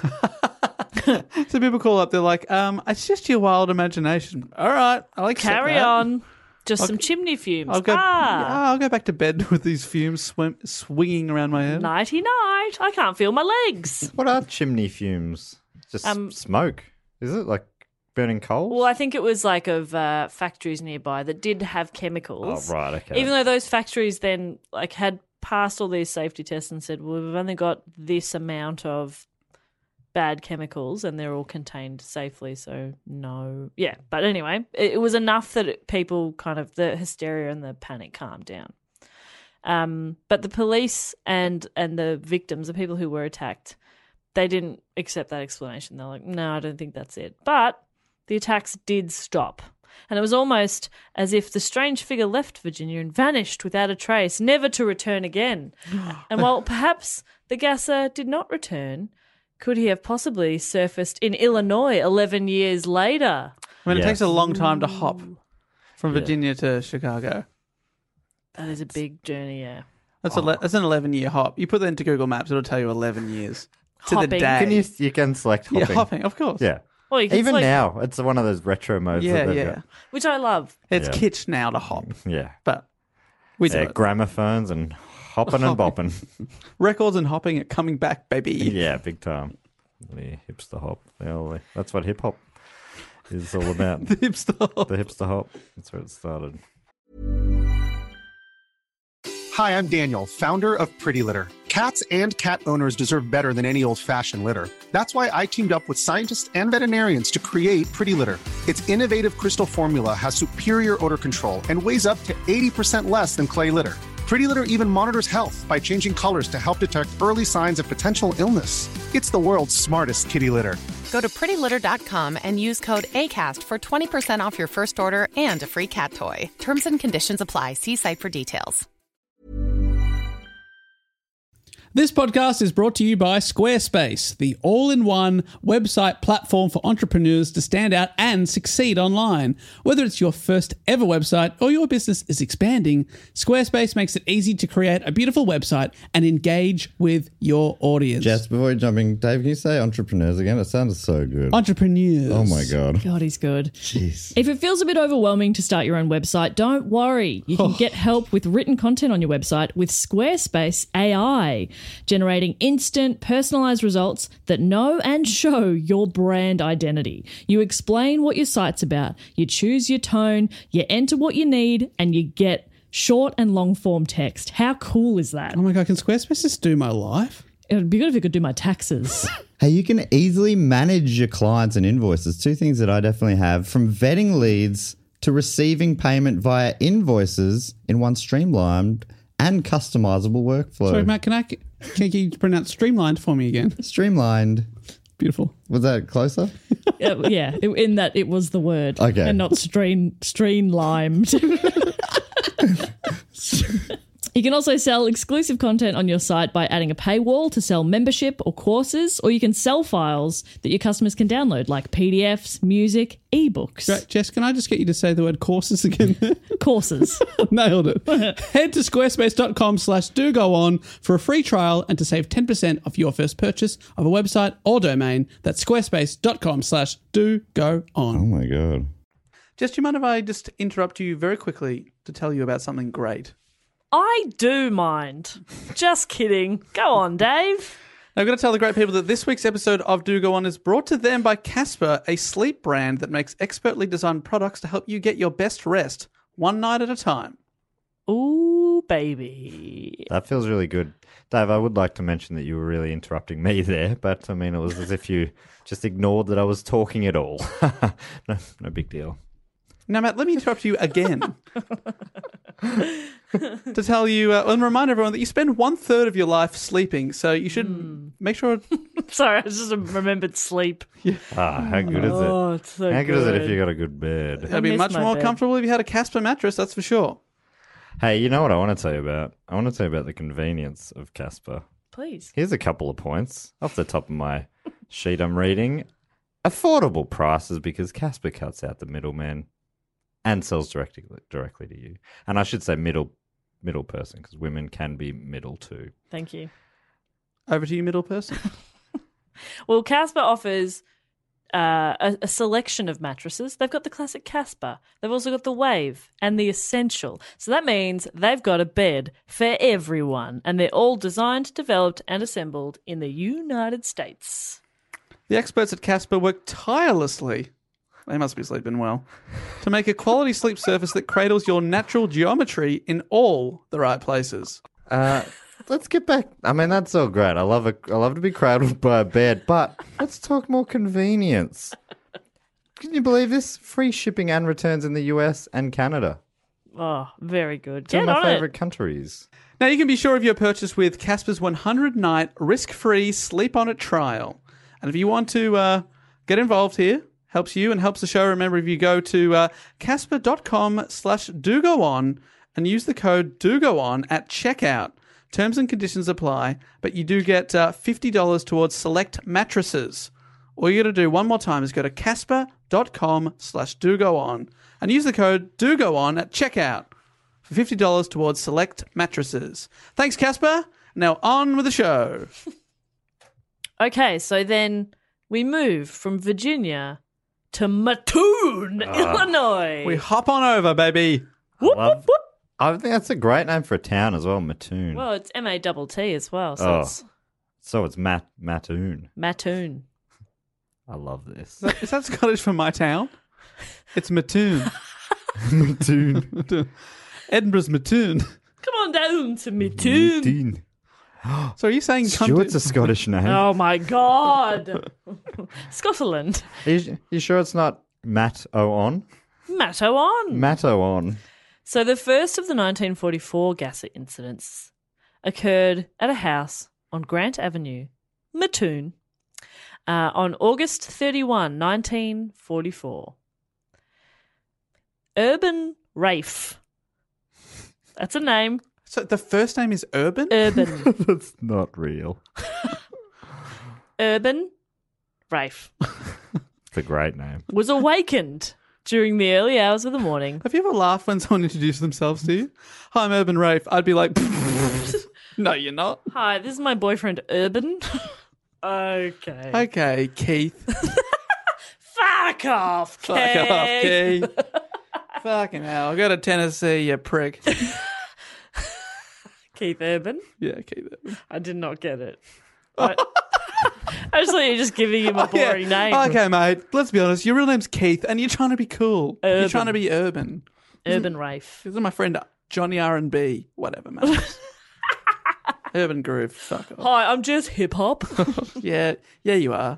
So people call up, they're like, it's just your wild imagination. All right, I'll accept Carry that. on. Just some chimney fumes. I'll go back to bed with these fumes swinging around my head. Nighty night. I can't feel my legs. What are chimney fumes? Just smoke, is it? Like burning coals? Well, I think it was like of factories nearby that did have chemicals. Oh, right, okay. Even though those factories then like had passed all these safety tests and said, well, we've only got this amount of bad chemicals and they're all contained safely, so no. Yeah, but anyway, it was enough that people kind of, the hysteria and the panic calmed down. But the police and the victims, the people who were attacked, they didn't accept that explanation. They're like, no, I don't think that's it. But the attacks did stop. And it was almost as if the strange figure left Virginia and vanished without a trace, never to return again. And while perhaps the gasser did not return, could he have possibly surfaced in Illinois 11 years later? I mean, it Yes. takes a long time to hop from Virginia to Chicago. That is a big journey, yeah. That's an 11-year hop. You put that into Google Maps, it'll tell you 11 years to Hopping. the day. You can select hopping. Yeah, hopping, of course. Yeah. Well, you can Even select- now, it's one of those retro modes Yeah, that they've yeah. got. Which I love. It's Yeah. kitsch now to hop, Yeah. but we do Yeah, it. gramophones and hopping and bopping. Records and hopping are coming back, baby. Yeah, big time. The hipster hop. That's what hip hop is all about. The hipster hop. The hipster hop. That's where it started. Hi, I'm Daniel, founder of Pretty Litter. Cats and cat owners deserve better than any old-fashioned litter. That's why I teamed up with scientists and veterinarians to create Pretty Litter. Its innovative crystal formula has superior odor control and weighs up to 80% less than clay litter. Pretty Litter even monitors health by changing colors to help detect early signs of potential illness. It's the world's smartest kitty litter. Go to prettylitter.com and use code ACAST for 20% off your first order and a free cat toy. Terms and conditions apply. See site for details. This podcast is brought to you by Squarespace, the all-in-one website platform for entrepreneurs to stand out and succeed online. Whether it's your first ever website or your business is expanding, Squarespace makes it easy to create a beautiful website and engage with your audience. Jess, before you're jumping, Dave, can you say entrepreneurs again? It sounded so good. Entrepreneurs. Oh my God. God, he's good. Jeez. If it feels a bit overwhelming to start your own website, don't worry. You can get help with written content on your website with Squarespace AI, generating instant, personalized results that know and show your brand identity. You explain what your site's about, you choose your tone, you enter what you need, and you get short and long form text. How cool is that? Oh my God, can Squarespace just do my life? It would be good if it could do my taxes. Hey, you can easily manage your clients and invoices. Two things that I definitely have, from vetting leads to receiving payment via invoices in one streamlined and customizable workflow. Sorry, Matt, can you pronounce streamlined for me again? Streamlined. Beautiful. Was that closer? Yeah, in that it was the word. Okay. And not streamlined. You can also sell exclusive content on your site by adding a paywall to sell membership or courses, or you can sell files that your customers can download, like PDFs, music, ebooks. Great. Jess, can I just get you to say the word courses again? Courses. Nailed it. Head to squarespace.com/do-go-on for a free trial and to save 10% off your first purchase of a website or domain. That's squarespace.com/do-go-on. Oh my God. Jess, do you mind if I just interrupt you very quickly to tell you about something great? I do mind. Just kidding. Go on, Dave. Now, I've got to tell the great people that this week's episode of Do Go On is brought to them by Casper, a sleep brand that makes expertly designed products to help you get your best rest one night at a time. Ooh, Ooh, baby. That feels really good. Dave, I would like to mention that you were really interrupting me there, but I mean, it was as if you just ignored that I was talking at all. No big deal. Now, Matt, let me interrupt you again to tell you and remind everyone that you spend 1/3 of your life sleeping, so you should make sure. Sorry, I just remembered sleep. How good is it? Oh, it's so How good is it if you got a good bed? It'd be much more comfortable if you had a Casper mattress, that's for sure. Hey, you know what I want to tell you about? I want to tell you about the convenience of Casper. Please. Here's a couple of points off the top of my sheet I'm reading. Affordable prices because Casper cuts out the middleman and sells directly to you. And I should say middle person because women can be middle too. Thank you. Over to you, middle person. Well, Casper offers a selection of mattresses. They've got the classic Casper. They've also got the Wave and the Essential. So that means they've got a bed for everyone. And they're all designed, developed and assembled in the United States. The experts at Casper work tirelessly. They must be sleeping well. To make a quality sleep surface that cradles your natural geometry in all the right places. Let's get back. I mean, that's all great. I love to be cradled by a bed, but let's talk more convenience. Can you believe this? Free shipping and returns in the US and Canada. Oh, very good. Two of my favourite countries. Now, you can be sure of your purchase with Casper's 100-night risk-free sleep-on-it trial. And if you want to get involved here, helps you and helps the show. Remember, if you go to casper.com/dogoon and use the code DOGOON at checkout, terms and conditions apply, but you do get $50 towards select mattresses. All you got to do one more time is go to casper.com/dogoon and use the code DOGOON at checkout for $50 towards select mattresses. Thanks, Casper. Now on with the show. Okay, so then we move from Virginia to Mattoon, Illinois. We hop on over, baby. Whoop, whoop, whoop. I think that's a great name for a town as well, Mattoon. Well, it's M-A-T-T as well, so it's Mattoon. Mattoon. I love this. Is that Scottish for my town? It's Mattoon. Mattoon. Edinburgh's Mattoon. Come on down to Mattoon. So are you saying Stuart's a Scottish name? Oh, my God. Scotland. Are you sure it's not Matt-O-On? Matt-O-On. Matt-O-On. So the first of the 1944 gas incidents occurred at a house on Grant Avenue, Mattoon, on August 31, 1944. Urban Rafe. That's a name. So the first name is Urban? Urban. That's not real. Urban Rafe. It's a great name. Was awakened during the early hours of the morning. Have you ever laughed when someone introduces themselves to you? Hi, I'm Urban Rafe. I'd be like, no, you're not. Hi, this is my boyfriend, Urban. Okay. Okay, Keith. Fuck off, Keith. Fuck off, Keith. Fucking hell. Go to Tennessee, you prick. Keith Urban? Yeah, Keith Urban. I did not get it. I just thought you were just giving him a boring name. Okay, mate. Let's be honest. Your real name's Keith, and you're trying to be cool. Urban. You're trying to be urban. Urban Rafe. This is my friend Johnny R&B. Whatever, man. Urban Groove. Fuck off. Hi, I'm just hip hop. Yeah, you are.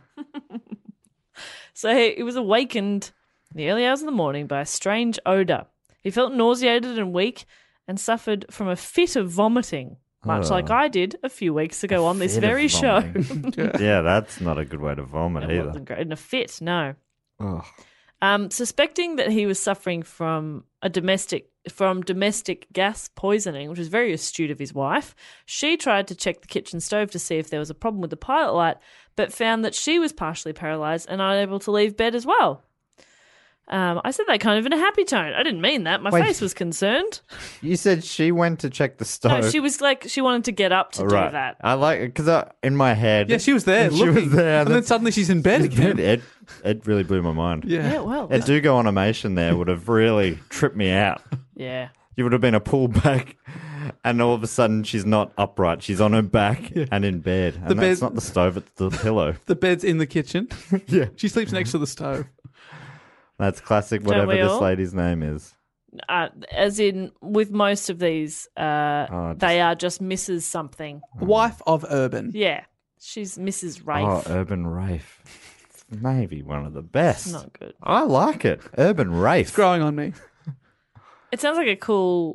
So he was awakened in the early hours of the morning by a strange odour. He felt nauseated and weak and suffered from a fit of vomiting, much like I did a few weeks ago on this very show. Yeah, that's not a good way to vomit It either. wasn't great. In a fit, no. Ugh. Suspecting that he was suffering from domestic gas poisoning, which was very astute of his wife, she tried to check the kitchen stove to see if there was a problem with the pilot light, but found that she was partially paralysed and unable to leave bed as well. I said that kind of in a happy tone. I didn't mean that. My face was concerned. You said she went to check the stove. No, she was like, she wanted to get up to do that. I like it because in my head. Yeah, she was there. She was there. And then suddenly she's in bed again. It really blew my mind. Yeah. Well. A Dugo animation there would have really tripped me out. Yeah. You would have been a pullback, and all of a sudden she's not upright. She's on her back and in bed. And that's not the stove, it's the pillow. The bed's in the kitchen. Yeah. She sleeps next to the stove. That's classic, Don't whatever we this all? lady's name is. As in, with most of these, they are just Mrs. something. Wife of Urban. Yeah, she's Mrs. Rafe. Oh, Urban Rafe. Maybe one of the best. Not good. I like it. Urban Rafe. It's growing on me. It sounds like a cool,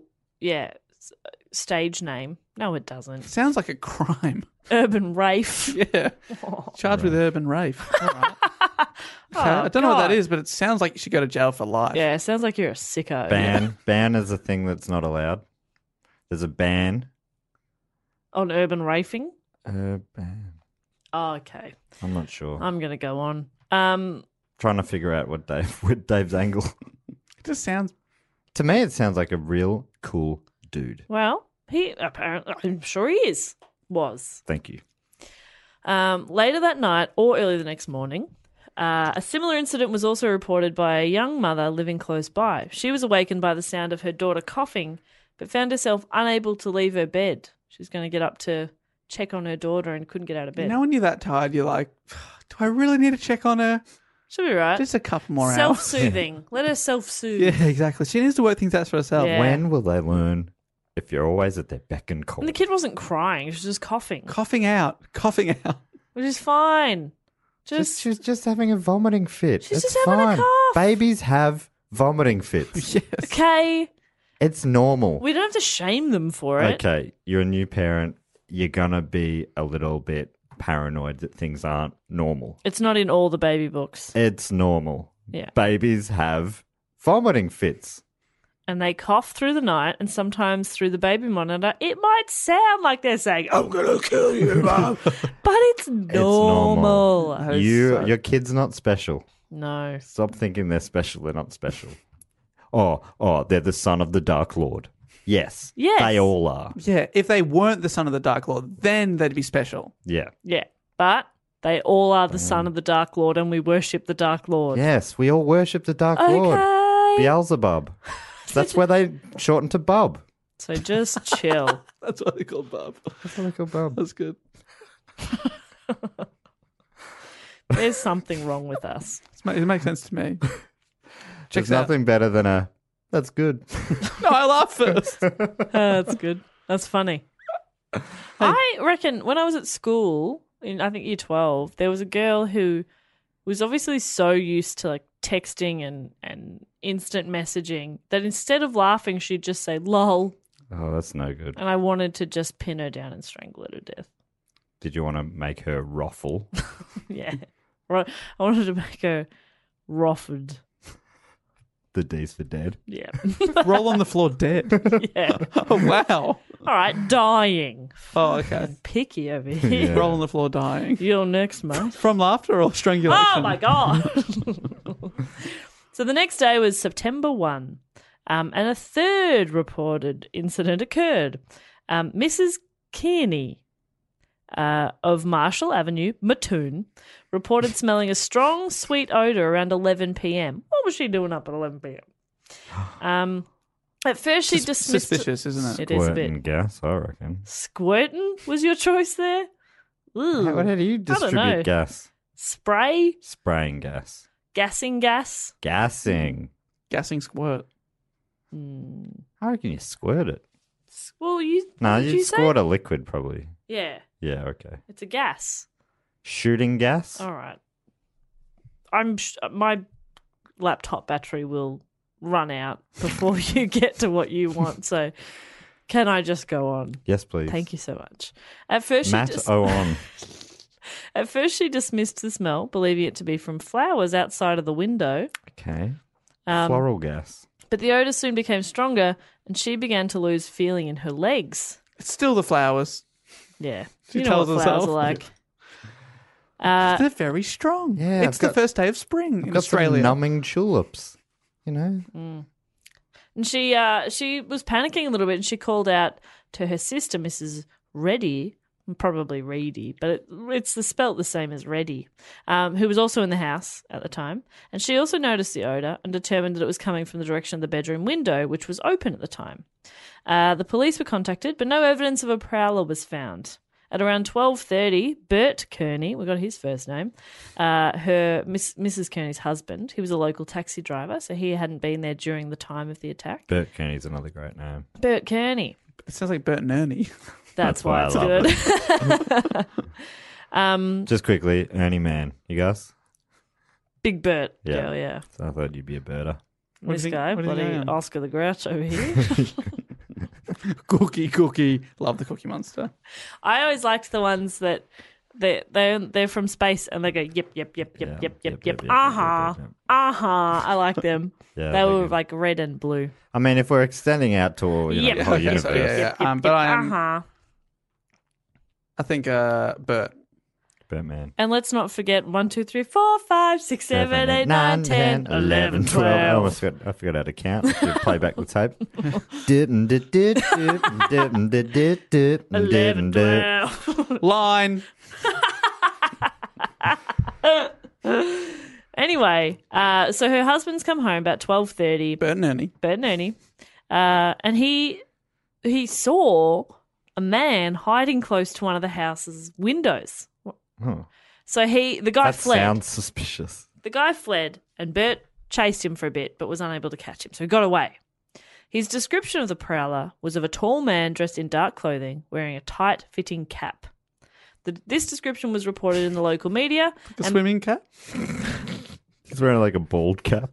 stage name. No, it doesn't. Sounds like a crime. Urban Rafe. Yeah. Charged with Urban Rafe. All right. Okay. I don't know what that is, but it sounds like you should go to jail for life. Yeah, it sounds like you're a sicko. Ban is a thing that's not allowed. There's a ban. On urban rafing? Ban. Oh, okay. I'm not sure. I'm going to go on. Trying to figure out what Dave's angle. It just sounds... To me, it sounds like a real cool dude. Well, he apparently, I'm sure he was. Thank you. Later that night or early the next morning, a similar incident was also reported by a young mother living close by. She was awakened by the sound of her daughter coughing, but found herself unable to leave her bed. She's going to get up to check on her daughter and couldn't get out of bed. You know when you're that tired, you're like, do I really need to check on her? She'll be right. Just a couple more hours. Self-soothing. Let her self-soothe. Yeah, exactly. She needs to work things out for herself. Yeah. When will they learn if you're always at their beck and call? And the kid wasn't crying. She was just coughing. Coughing out. Which is fine. She's just having a vomiting fit. She's It's just having a fine. cough. Babies have vomiting fits. Yes. Okay. It's normal. We don't have to shame them for it. Okay, you're a new parent. You're going to be a little bit paranoid that things aren't normal. It's not in all the baby books. It's normal. Yeah. Babies have vomiting fits. And they cough through the night, and sometimes through the baby monitor, it might sound like they're saying, I'm going to kill you, Mum. But it's normal. It's normal. Your kid's not special. No. Stop thinking they're special. They're not special. Oh, they're the son of the Dark Lord. Yes. Yes. They all are. Yeah, if they weren't the son of the Dark Lord, then they'd be special. Yeah. Yeah. But they all are the son of the Dark Lord, and we worship the Dark Lord. Yes, we all worship the Dark Lord. Beelzebub. That's where they shorten to Bub. So just chill. That's what they call Bub. That's what they call Bub. That's good. There's something wrong with us. It makes sense to me. There's nothing better than that's good. No, I laugh first. That's good. That's funny. I reckon when I was at school, in I think year 12, there was a girl who was obviously so used to like texting and instant messaging that instead of laughing, she'd just say lol. Oh, that's no good. And I wanted to just pin her down and strangle her to death. Did you want to make her ruffle? Yeah. Right. I wanted to make her Rofford. The D's for dead. Yeah. Roll on the floor dead. Yeah. Oh, wow. All right, dying. Oh, okay. Picky over here. Yeah. Roll on the floor dying. You're next, mate. From laughter or strangulation? Oh, my God. So the next day was September 1, and a third reported incident occurred. Mrs. Kearney of Marshall Avenue, Mattoon, reported smelling a strong, sweet odour around 11 p.m. What was she doing up at 11 p.m.? At first she dismissed... Suspicious, isn't it? It is a Squirting bit. gas, I reckon. Squirting was your choice there? Ooh. How do you I don't know. distribute gas? Spray? Spraying gas. Gassing gas? Gassing. Gassing squirt. I reckon you squirt it. Well, you... No, what did you you squirt say? a liquid probably. Yeah, Yeah, okay. it's a gas. Shooting gas? All right. My laptop battery will run out before you get to what you want. So, can I just go on? Yes, please. Thank you so much. At first, On. At first, she dismissed the smell, believing it to be from flowers outside of the window. Okay. Floral gas. But the odour soon became stronger, and she began to lose feeling in her legs. It's still the flowers. Yeah, She you know what tells flowers herself. are like. They're very strong. Yeah, it's the first day of spring I've in got Australia. some numbing tulips, you know? And she was panicking a little bit, and she called out to her sister, Mrs. Reddy, probably Reedy, but it's spelt the same as Reddy, who was also in the house at the time. And she also noticed the odour and determined that it was coming from the direction of the bedroom window, which was open at the time. The police were contacted, but no evidence of a prowler was found. At around 12:30, Bert Kearney, we got his first name, Mrs. Kearney's husband, he was a local taxi driver, so he hadn't been there during the time of the attack. Bert Kearney's another great name. Bert Kearney. It sounds like Bert and Ernie. That's why I it's love good. Just quickly, Ernie Man. You guys? Big Bert. Yeah. Girl, yeah. So I thought you'd be a birder. This guy, what do you bloody think? Oscar the Grouch over here. Cookie. Love the Cookie Monster. I always liked the ones that they're from space and they go yep. I like them. Yeah, they were good. like red and blue. I mean, if we're extending out to Yep. the whole Okay, universe, so yeah. But I am. Uh-huh. I think Bert. Batman. And let's not forget 1, 2, 3, 4, 5, 6, 7, 8, 9, 10, 11, 12. I almost forgot how to count. Let's play back the tape. 11, 12. Line. Anyway, so her husband's come home about 12:30. Bert and Ernie. And he saw a man hiding close to one of the house's windows. Oh, So the guy that fled. sounds suspicious. The guy fled, and Bert chased him for a bit, but was unable to catch him, so he got away. His description of the prowler was of a tall man dressed in dark clothing, wearing a tight-fitting cap. This description was reported in the local media. The swimming cap. He's wearing like a bald cap.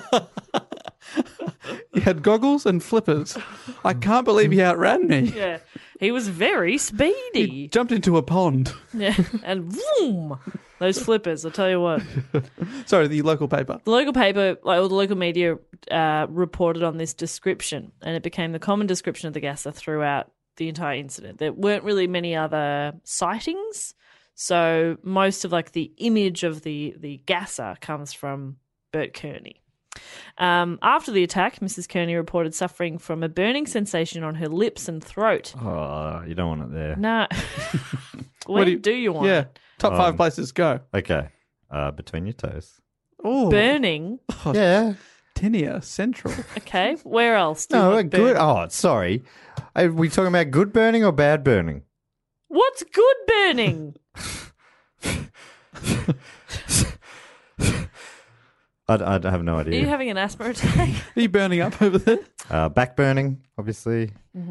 He had goggles and flippers. I can't believe he outran me. Yeah, he was very speedy. He jumped into a pond. Yeah, and boom, those flippers. I'll tell you what. Sorry, the local paper. The local paper, or the local media, reported on this description, and it became the common description of the gasser throughout the entire incident. There weren't really many other sightings, so most of the image of the gasser comes from Bert Kearney. After the attack, Mrs. Kearney reported suffering from a burning sensation on her lips and throat. Oh, you don't want it there. No. Where do you want Yeah. it? Top 5 places, go. Okay. Between your toes. Oh, Burning? Yeah. Tinea Central. Okay. Where else? Do you No, want good. burning? Oh, sorry. Are we talking about good burning or bad burning? What's good burning? I have no Are idea. you having an asthma attack? Are you burning up over there? Back burning, obviously.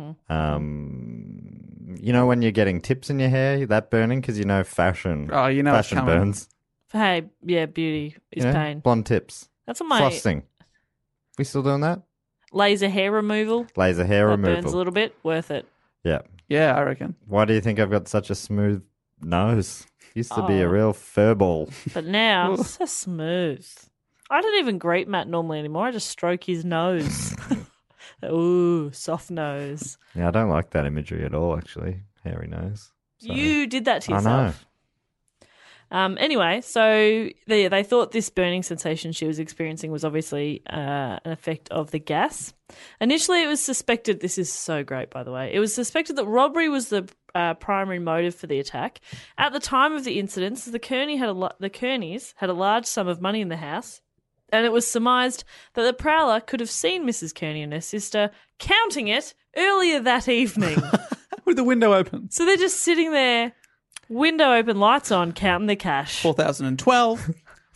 You know when you're getting tips in your hair, that burning, because fashion. Oh, you know it's fashion coming. burns. Hey, yeah, beauty is pain. Blonde tips. That's on my Frosting. We still doing that? laser hair removal. Laser hair that removal. burns a little bit. Worth it. Yeah. Yeah, I reckon. Why do you think I've got such a smooth nose? Used to be a Oh. real furball. But now, so smooth. I don't even greet Matt normally anymore. I just stroke his nose. Ooh, soft nose. Yeah, I don't like that imagery at all, actually. Hairy nose. So- You did that to I yourself. Anyway, so they thought this burning sensation she was experiencing was obviously an effect of the gas. Initially, it was suspected, this is so great, by the way, it was suspected that robbery was the primary motive for the attack. At the time of the incidents, the Kearneys had a large sum of money in the house, and it was surmised that the prowler could have seen Mrs. Kearney and her sister counting it earlier that evening. With the window open. So they're just sitting there, window open, lights on, counting the cash. 4,012,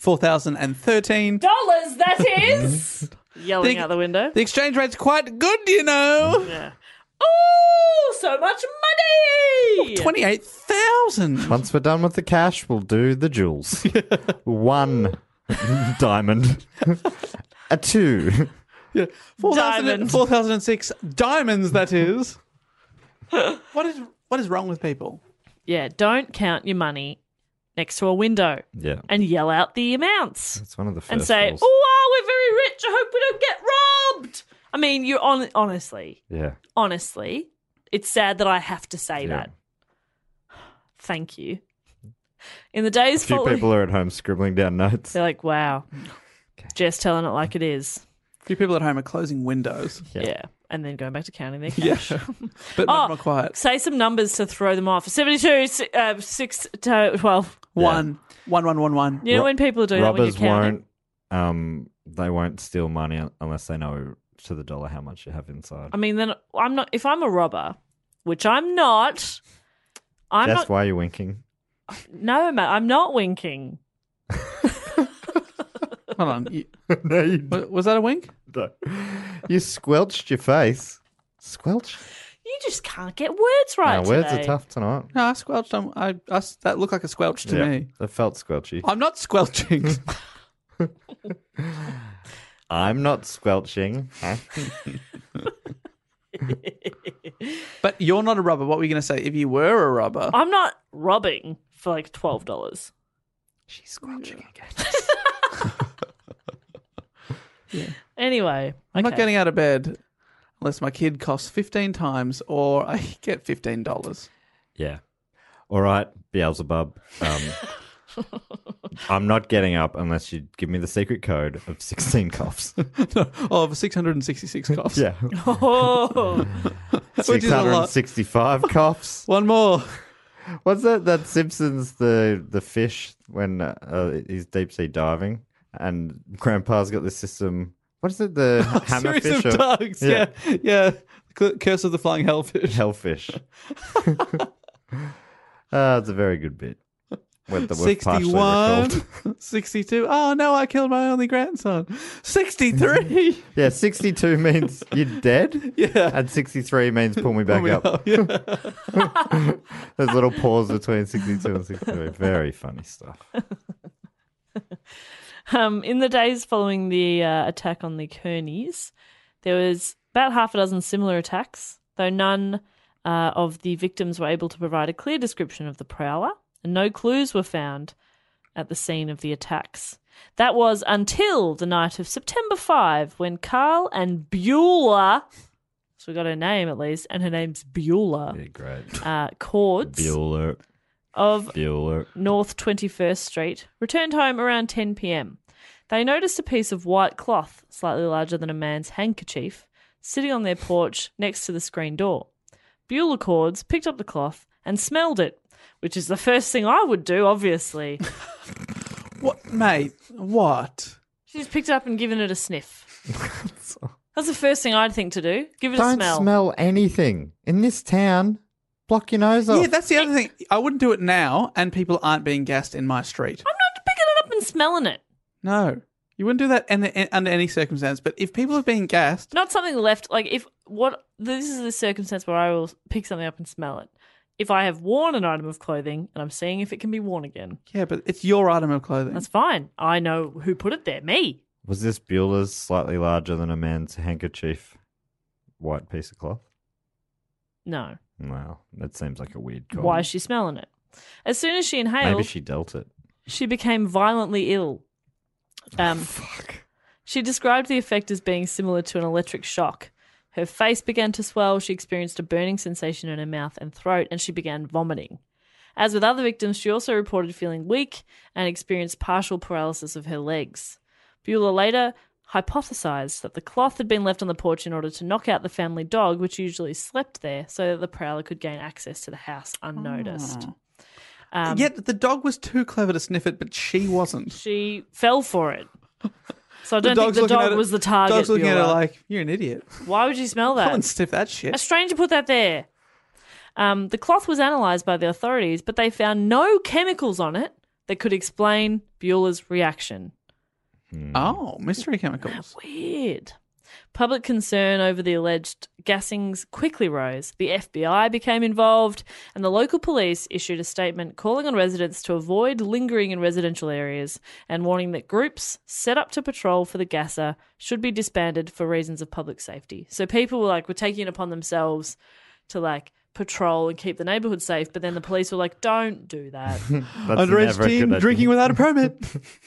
4,013. Dollars, that is! Yelling out the window. The exchange rate's quite good, you know. Yeah. Oh, so much money! 28,000. Once we're done with the cash, we'll do the jewels. 1 diamond. A 2. Yeah. 4,000 Diamond. 4,006 diamonds, that is. What is wrong with people? Yeah, don't count your money next to a window Yeah. and yell out the amounts. That's one of the first And say, rules. oh, wow, we're very rich. I hope we don't get robbed. I mean, you're honestly, it's sad that I have to say that. Thank you. In the days A few following, people are at home scribbling down notes. they're like, wow, Jess telling it like it is. A few people at home are closing windows. Yeah. And then going back to counting their cash. Yeah. But much more quiet. Say some numbers to throw them off. 72, 6, 12. 1, 1, 1, 1, 1. You know when people are doing that when you're Robbers counting? won't. They won't steal money unless they know to the dollar how much you have inside. I mean, then I'm not. If I'm a robber, which I'm not, I'm Jess, not. why are you winking? No, Matt, I'm not winking. Hold on. No, you didn't. Was that a wink? You squelched your face. Squelch? You just can't get words right. No, words today. are tough tonight. No, I squelched. That looked like a squelch to me. That felt squelchy. I'm not squelching. I'm not squelching. But you're not a rubber. What were you going to say? If you were a rubber. I'm not robbing for like $12. She's squelching again. Anyway, I'm not okay. getting out of bed unless my kid costs 15 times or I get $15. Yeah. All right, Beelzebub. I'm not getting up unless you give me the secret code of 16 coughs. Of 666 coughs. Yeah. Oh, Which is a lot. 665 coughs. One more. What's that? That Simpsons, the fish when he's deep sea diving, and Grandpa's got this system. What is it? The hammerfish? Series of dogs. Yeah. Curse of the Flying Hellfish. Hellfish. It's a very good bit. With the 61, 62. Oh, no, I killed my only grandson. 63. Yeah, 62 means you're dead. Yeah. And 63 means pull me back up. Yeah. There's a little pause between 62 and 63. Very funny stuff. in the days following the attack on the Kearneys, there was about half a dozen similar attacks, though none of the victims were able to provide a clear description of the prowler, and no clues were found at the scene of the attacks. That was until the night of September 5, when Carl and Beulah, so we got her name at least, and her name's Beulah. Yeah, great. Cords Bueller. of Bueller. North 21st Street returned home around 10 p.m. They noticed a piece of white cloth, slightly larger than a man's handkerchief, sitting on their porch next to the screen door. Beulah Cords picked up the cloth and smelled it, which is the first thing I would do, obviously. What, mate? What? She just picked it up and given it a sniff. That's the first thing I'd think to do. Give it a Don't smell. smell anything. In this town, block your nose off. Yeah, that's the other thing. I wouldn't do it now, and people aren't being gassed in my street. I'm not picking it up and smelling it. No. You wouldn't do that under any circumstance. But if people are being gassed, Not something left. Like this is the circumstance where I will pick something up and smell it. If I have worn an item of clothing and I'm seeing if it can be worn again, yeah, but it's your item of clothing. that's fine. I know who put it there. Me. Was this Bueller's slightly larger than a man's handkerchief white piece of cloth? No. Wow, that seems like a weird call. Why is she smelling it? As soon as she inhaled, Maybe she dealt it. she became violently ill. Fuck. She described the effect as being similar to an electric shock. Her face began to swell, she experienced a burning sensation in her mouth and throat, and she began vomiting. As with other victims, she also reported feeling weak and experienced partial paralysis of her legs. Beulah later hypothesized that the cloth had been left on the porch in order to knock out the family dog, which usually slept there, so that the prowler could gain access to the house unnoticed. Yet the dog was too clever to sniff it, but she wasn't. She fell for it. So I don't think the dog was the target. Dog's looking at her Beulah. like, you're an idiot. Why would you smell Come that? and sniff that shit. A stranger put that there. The cloth was analysed by the authorities, but they found no chemicals on it that could explain Beulah's reaction. Oh, mystery chemicals. Weird. Public concern over the alleged gassings quickly rose. The FBI became involved, and the local police issued a statement calling on residents to avoid lingering in residential areas and warning that groups set up to patrol for the gasser should be disbanded for reasons of public safety. So people were taking it upon themselves to patrol and keep the neighbourhood safe, but then the police were like, don't do that. Underage teen drinking without a permit.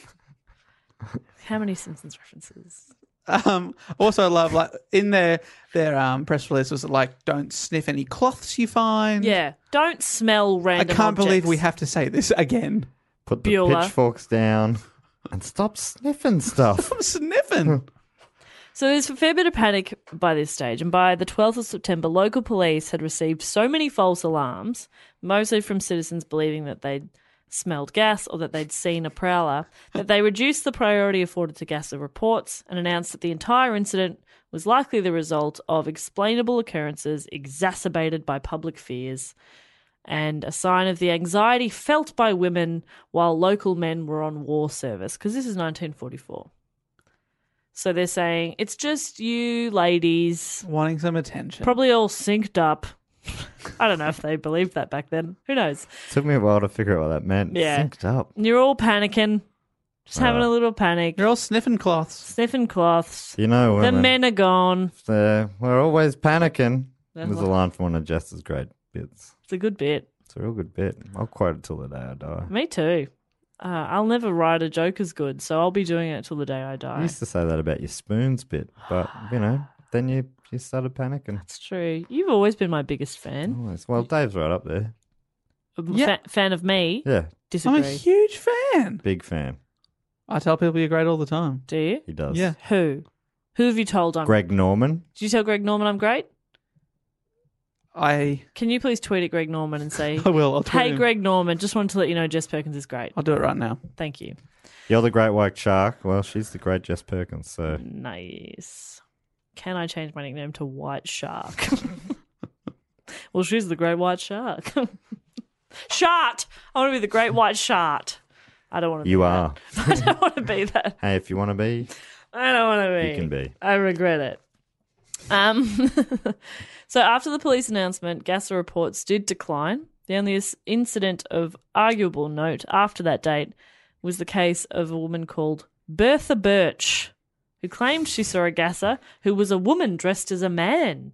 How many Simpsons references? Also, I love in their press release was don't sniff any cloths you find. Yeah, don't smell random I can't believe objects. we have to say this again. Put the Beulah. pitchforks down and stop sniffing stuff. I'm sniffing. So there's a fair bit of panic by this stage, and by the 12th of September, local police had received so many false alarms, mostly from citizens believing that they'd smelled gas or that they'd seen a prowler, that they reduced the priority afforded to gasser reports and announced that the entire incident was likely the result of explainable occurrences exacerbated by public fears. and a sign of the anxiety felt by women while local men were on war service, because this is 1944. So they're saying, it's just you ladies. Wanting some attention. Probably all synced up. I don't know if they believed that back then. Who knows? Took me a while to figure out what that meant. Yeah. Synced up. You're all panicking. Just having a little panic. You're all sniffing cloths. Sniffing cloths. You know, The women, men are gone. we're always panicking. That's There's a what- line from one of Jess's great bits. It's a good bit. It's a real good bit. I'll quote it till the day I die. Me too. I'll never write a joke as good, so I'll be doing it till the day I I die. used to say that about your spoons bit, but, then you started panicking. It's true. You've always been my biggest fan. Always. Well, Dave's right up there. Yeah. Fan of me? Yeah, Disagree. I'm a huge fan. big fan. I tell people you're great all the time. Do you? He does. Yeah. Who? Who have you told I'm Greg Norman. Did you tell Greg Norman I'm great? I Can you please tweet at Greg Norman and say, will. I'll tweet hey, him. Greg Norman, just wanted to let you know Jess Perkins is great. I'll do it right now. Thank you. You're the great white shark. Well, she's the great Jess Perkins, so. Nice. Can I change my nickname to White Shark? Well, she's the great white shark. Shart! I want to be the great white shart. I don't want to be You that. are. I don't want to be that. Hey, if you want to be, I don't want to be. you can be. I regret it. So after the police announcement, Gasser reports did decline. The only incident of arguable note after that date was the case of a woman called Bertha Birch, who claimed she saw a Gasser who was a woman dressed as a man.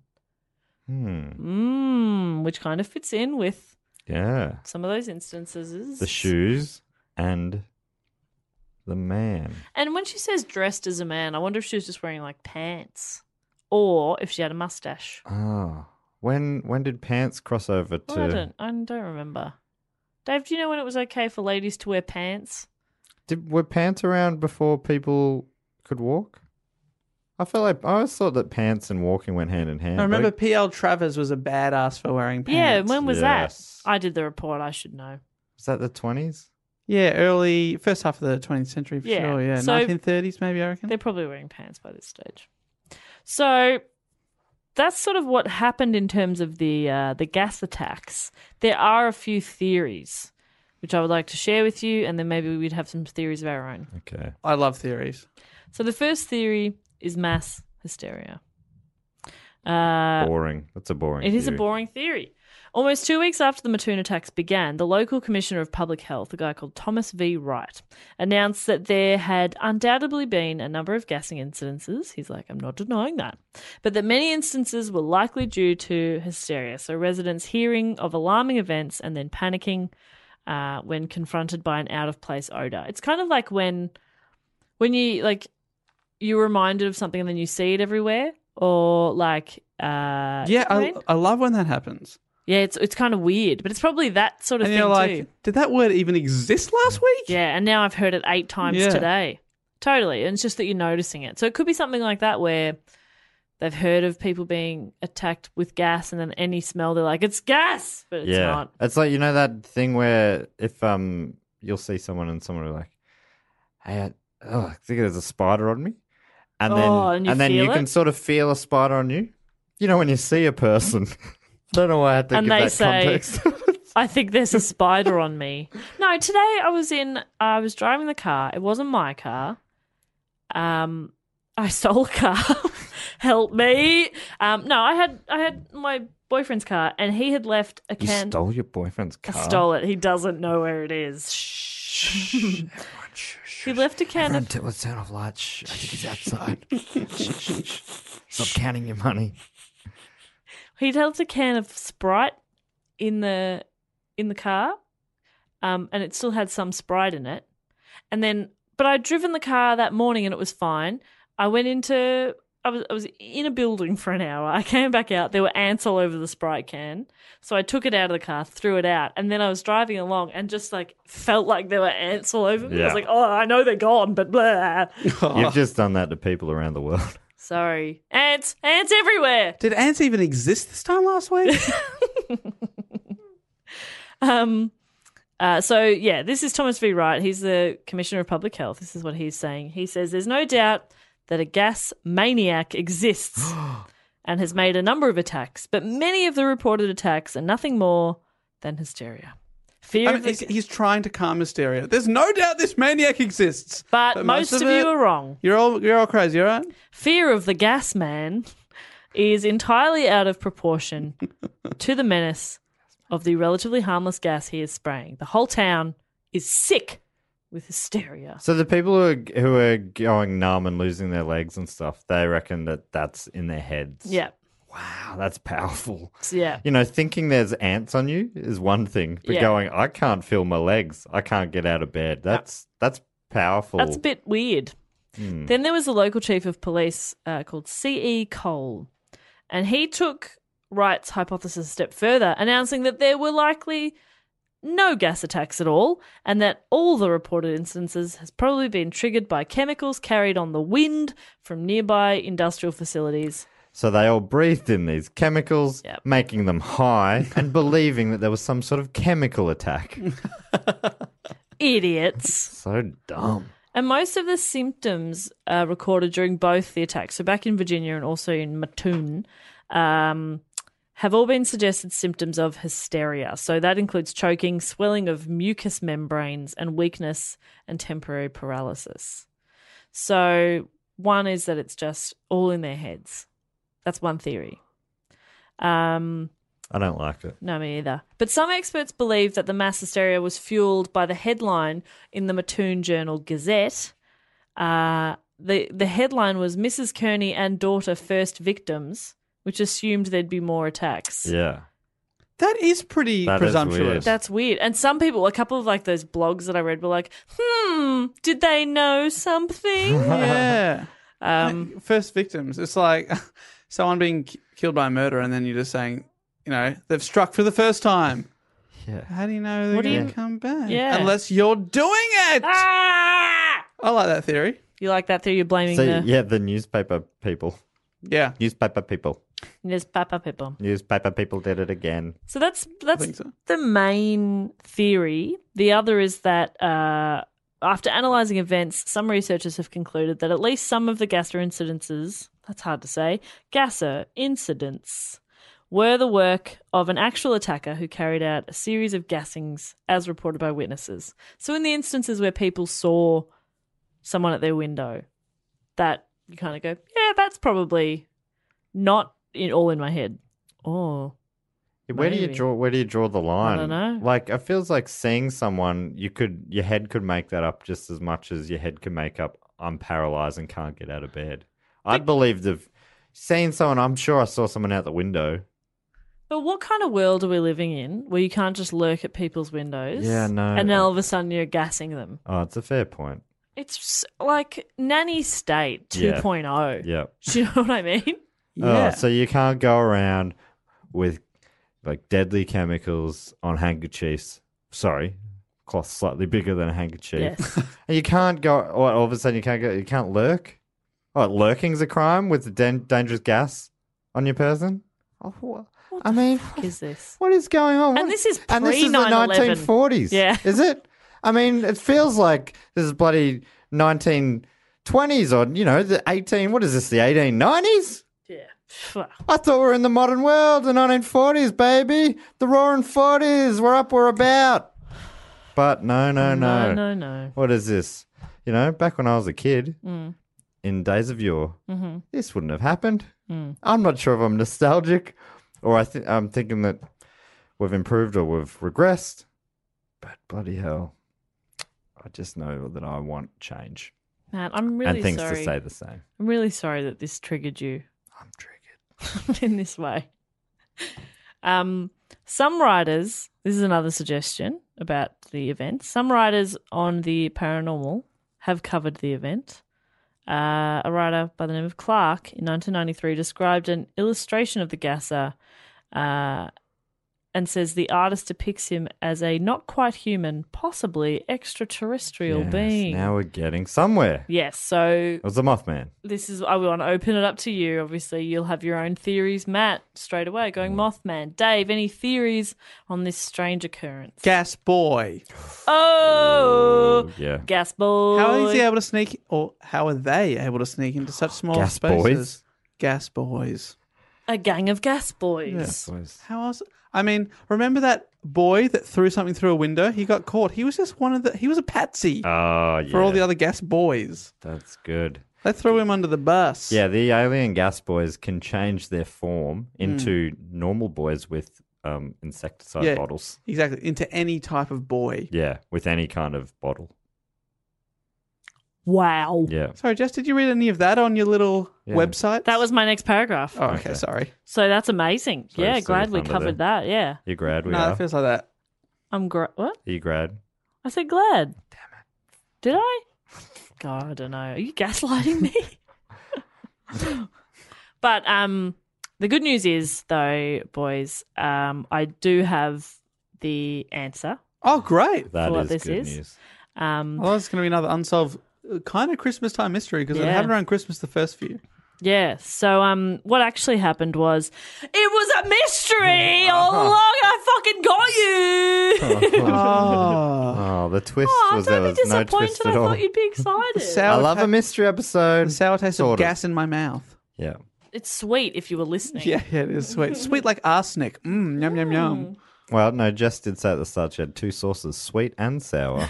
Which kind of fits in with Yeah. some of those instances. The shoes and the man. And when she says dressed as a man, I wonder if she was just wearing like pants or if she had a mustache. Oh. When did pants cross over to... Well, I don't remember. Dave, do you know when it was okay for ladies to wear pants? Were pants around before people could walk? I always thought that pants and walking went hand in hand. I remember P.L. Travers was a badass for wearing pants. Yeah, when was Yes. that? I did the report, I should know. Was that the 20s? Yeah, first half of the 20th century for Yeah, sure. Yeah, so- 1930s maybe, I reckon. They're probably wearing pants by this stage. So that's sort of what happened in terms of the gas attacks. There are a few theories which I would like to share with you, and then maybe we'd have some theories of our own. Okay. I love theories. So the first theory is mass hysteria. Boring. That's a boring It is a theory. boring theory. Almost 2 weeks after the Mattoon attacks began, the local commissioner of public health, a guy called Thomas V. Wright, announced that there had undoubtedly been a number of gassing incidences. He's like, I'm not denying that. But that many instances were likely due to hysteria. So residents hearing of alarming events and then panicking when confronted by an out-of-place odor. It's kind of like when you're reminded of something and then you see it everywhere, or like I love when that happens. yeah, it's kind of weird, but it's probably that sort of And thing you're like, too. did that word even exist last week? Yeah, and now I've heard it 8 times Yeah. today. Totally, and it's just that you're noticing it. So it could be something like that where they've heard of people being attacked with gas, and then any smell they're like, it's gas, but it's not. It's like, that thing where if you'll see someone and someone will be like, hey, I think there's a spider on me. And then you feel can it? sort of feel a spider on you. You know, when you see a person. Don't know why I had to And give they that say, context. I think there's a spider on me. No, today I was driving the car. It wasn't my car. I stole a car. Help me. No, I had my boyfriend's car, and he had left a You can. stole your boyfriend's I car? stole it. He doesn't know where it is. Shh. He left a can of. Let's turn off lights. Shh, I think he's outside. Stop counting your money. He'd left a can of Sprite in the car, and it still had some Sprite in it. But I'd driven the car that morning and it was fine. I was in a building for an hour. I came back out. There were ants all over the Sprite can. So I took it out of the car, threw it out, and then I was driving along and just felt like there were ants all over me. I Yeah. was like, oh, I know they're gone, but blah. You've just done that to people around the world. Sorry. Ants everywhere. Did ants even exist this time last week? This is Thomas V. Wright. He's the Commissioner of Public Health. This is what he's saying. He says there's no doubt that a gas maniac exists and has made a number of attacks, but many of the reported attacks are nothing more than hysteria. Fear I of mean, the... he's trying to calm hysteria. There's no doubt this maniac exists. But most of it, you are wrong. You're all crazy, all right? Fear of the gas man is entirely out of proportion to the menace of the relatively harmless gas he is spraying. The whole town is sick with hysteria. So the people who are going numb and losing their legs and stuff, they reckon that that's in their heads. Yeah. Wow, that's powerful. Yeah. You know, thinking there's ants on you is one thing, but going, I can't feel my legs, I can't get out of bed. That's powerful. That's a bit weird. Then there was a local chief of police called C.E. Cole, and he took Wright's hypothesis a step further, announcing that there were likely no gas attacks at all, and that all the reported instances has probably been triggered by chemicals carried on the wind from nearby industrial facilities. So they all breathed in these chemicals, making them high and believing that there was some sort of chemical attack. Idiots. So dumb. And most of the symptoms recorded during both the attacks, so back in Virginia and also in Mattoon, have all been suggested symptoms of hysteria. So that includes choking, swelling of mucous membranes, and weakness and temporary paralysis. So one is that it's just all in their heads. That's one theory. I don't like it. No, me either. But some experts believe that the mass hysteria was fueled by the headline in the Mattoon Journal-Gazette. The headline was Mrs. Kearney and daughter first victims, which assumed there'd be more attacks. Yeah. That is pretty presumptuous. That's weird. And some people, a couple of like those blogs that I read were like, did they know something? Yeah. First victims. It's like someone being killed by a murder and then you're just saying, you know, they've struck for the first time. Yeah. How do you know they're going to come back? Yeah. Unless you're doing it. I like that theory. You like that theory? You're blaming the newspaper people. Yeah. Newspaper people. Newspaper people. Newspaper people did it again. So that's the main theory. The other is that after analysing events, some researchers have concluded that at least some of the Gasser incidences, that's hard to say, Gasser incidents, were the work of an actual attacker who carried out a series of gassings as reported by witnesses. So in the instances where people saw someone at their window, that you kind of go, yeah, that's probably not all in my head. Oh. Where do you draw the line? I don't know. Like, it feels like seeing someone, your head could make that up just as much as your head could make up, I'm paralyzed and can't get out of bed. I'd believe that seeing someone, I'm sure I saw someone out the window. But what kind of world are we living in where you can't just lurk at people's windows? Yeah, no. And then all of a sudden you're gassing them. Oh, it's a fair point. It's like Nanny State 2.0. Yeah. Do you know what I mean? Yeah. Oh, so you can't go around with like deadly chemicals on handkerchiefs. Sorry, cloth slightly bigger than a handkerchief. Yes. And you can't go. All of a sudden you can't lurk. Oh, lurking's a crime with dangerous gas on your person. Oh, What I mean, fuck is this? What is going on? And this is and this is the pre-9/11. 1940s. Yeah. Is it? I mean, it feels like this is bloody 1920s or, the 18, what is this, the 1890s? Yeah. I thought we were in the modern world, the 1940s, baby. The roaring 40s. We're up, we're about. But no. No. What is this? Back when I was a kid, in days of yore, this wouldn't have happened. I'm not sure if I'm nostalgic or I'm thinking that we've improved or we've regressed. But bloody hell, I just know that I want change. Matt, I'm really sorry. And things to say the same. I'm really sorry that this triggered you. I'm triggered. In this way. Some writers, this is another suggestion about the event. Some writers on the paranormal have covered the event. A writer by the name of Clark in 1993 described an illustration of the gasser and says the artist depicts him as a not quite human, possibly extraterrestrial being. Now we're getting somewhere. Yes, so It was the Mothman. I want to open it up to you. Obviously, you'll have your own theories. Matt, straight away, going Mothman. Dave, any theories on this strange occurrence? Gas boy. Oh, yeah. Gas boy. How is he able to sneak, or how are they able to sneak into such small Gas spaces? boys? Gas boys. A gang of gas boys. Yes, boys. How else? I mean, remember that boy that threw something through a window? He got caught. He was just he was a patsy Oh, yeah. for all the other gas boys. That's good. They threw him under the bus. Yeah, the alien gas boys can change their form into normal boys with insecticide bottles. Exactly. Into any type of boy. Yeah, with any kind of bottle. Wow. Yeah. Sorry, Jess, did you read any of that on your little website? That was my next paragraph. Oh, okay, sorry. So that's amazing. Sorry, yeah, still glad we thunder covered there. that. Yeah. You grad? We No, are. it feels like that. I'm what? Are you grad? I said glad. Damn it. Did I? God, I don't know. Are you gaslighting me? But the good news is, though, boys, I do have the answer. Oh, great. That what is this good is. news. Well, it's going to be another unsolved kind of Christmas time mystery because it Yeah. happened around Christmas the first few. Yeah. So what actually happened was it was a mystery all along. I fucking got you. Oh, the twist was there don't was be no disappointed. twist I at all. thought you'd be excited. I love a mystery episode. The sour taste Sort of gas in my mouth. Yeah. It's sweet if you were listening. Yeah, it is sweet. Sweet like arsenic. Yum, yum, yum. Well, no, Jess did say at the start she had two sauces, sweet and sour.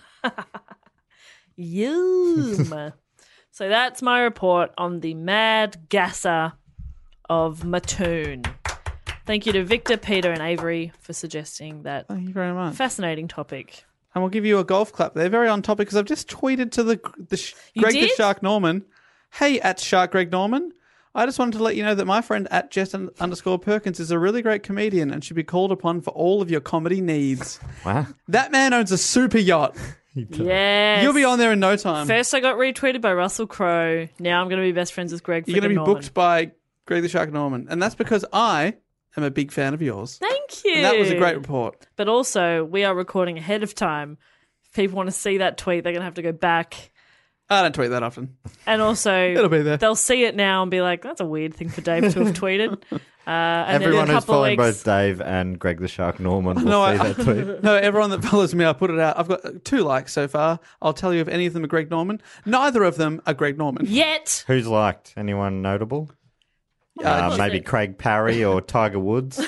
Yum. So that's my report on the mad gasser of Mattoon. Thank you to Victor, Peter, and Avery for suggesting that Thank you very much. fascinating topic. And we'll give you a golf clap. They're very on topic because I've just tweeted to You Greg the did? Shark Norman. Hey, at Shark Greg Norman. I just wanted to let you know that my friend at Jess_Perkins is a really great comedian and should be called upon for all of your comedy needs. Wow. That man owns a super yacht. Yes. You'll be on there in no time. First, I got retweeted by Russell Crowe. Now I'm going to be best friends with Greg. You're going to be Norman. booked by Greg the Shark Norman. And that's because I am a big fan of yours. Thank you. And that was a great report. But also, we are recording ahead of time. If people want to see that tweet, they're going to have to go back. I don't tweet that often. And also, It'll be there. They'll see it now and be like, that's a weird thing for Dave to have tweeted. And Everyone then in a who's couple following of weeks, both Dave and Greg the Shark Norman will No, see that tweet. No, everyone that follows me, I put it out. I've got 2 likes so far. I'll tell you if any of them are Greg Norman. Neither of them are Greg Norman. Yet. Who's liked? Anyone notable? Yeah, Maybe Craig Parry or Tiger Woods.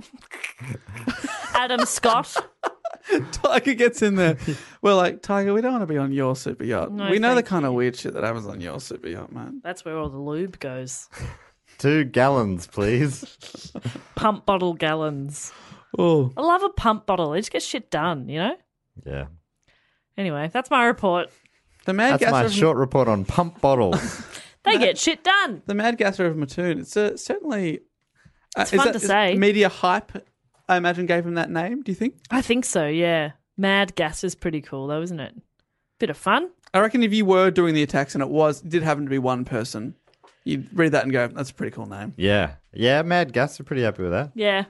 Adam Scott. Tiger gets in there. We're like, Tiger, we don't want to be on your super yacht. No, we know the thank kind of weird shit that happens on your super yacht, man. That's where all the lube goes. 2 gallons, please. Pump bottle gallons. Oh, I love a pump bottle. It just gets shit done, you know? Yeah. Anyway, that's my report. the mad That's my gasser. short report on pump bottles. They get shit done. The mad gasser of Mattoon. It's certainly. It's is fun that- to is say. Media hype, I imagine, gave him that name. Do you think? I think so, yeah. Mad Gas is pretty cool, though, isn't it? Bit of fun. I reckon if you were doing the attacks and it did happen to be one person, you'd read that and go, "That's a pretty cool name." Yeah. Yeah, Mad Gas are pretty happy with that. Yeah.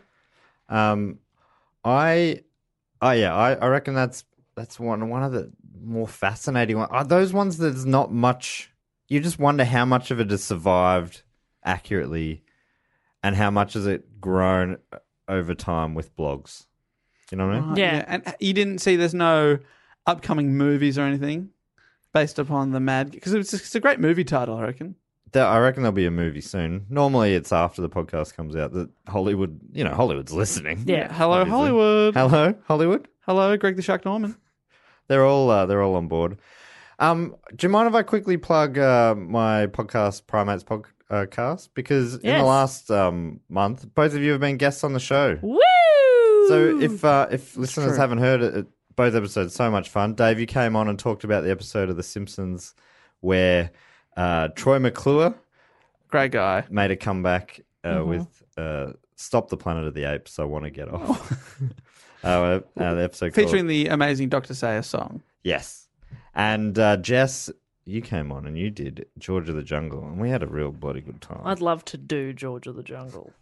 I reckon that's one of the more fascinating ones. Are those ones there's not much. You just wonder how much of it has survived accurately, and how much has it grown over time with blogs. You know what I mean? Right, Yeah. And you didn't see there's no upcoming movies or anything based upon the mad, because it's a great movie title, I reckon. I reckon there'll be a movie soon. Normally, it's after the podcast comes out that Hollywood's listening. Yeah. Hello, Obviously. Hollywood. Hello, Hollywood. Hello, Greg the Shark Norman. They're all on board. Do you mind if I quickly plug my podcast, Primates podcast? Because in the last month, both of you have been guests on the show. Woo! So if listeners haven't heard it, both episodes so much fun. Dave, you came on and talked about the episode of The Simpsons where Troy McClure, Great guy, made a comeback with "Stop the Planet of the Apes." I want to get off. The episode featuring called, the amazing Dr. Sayers song. yes, and Jess, you came on and you did George of the Jungle, and we had a real bloody good time. I'd love to do George of the Jungle.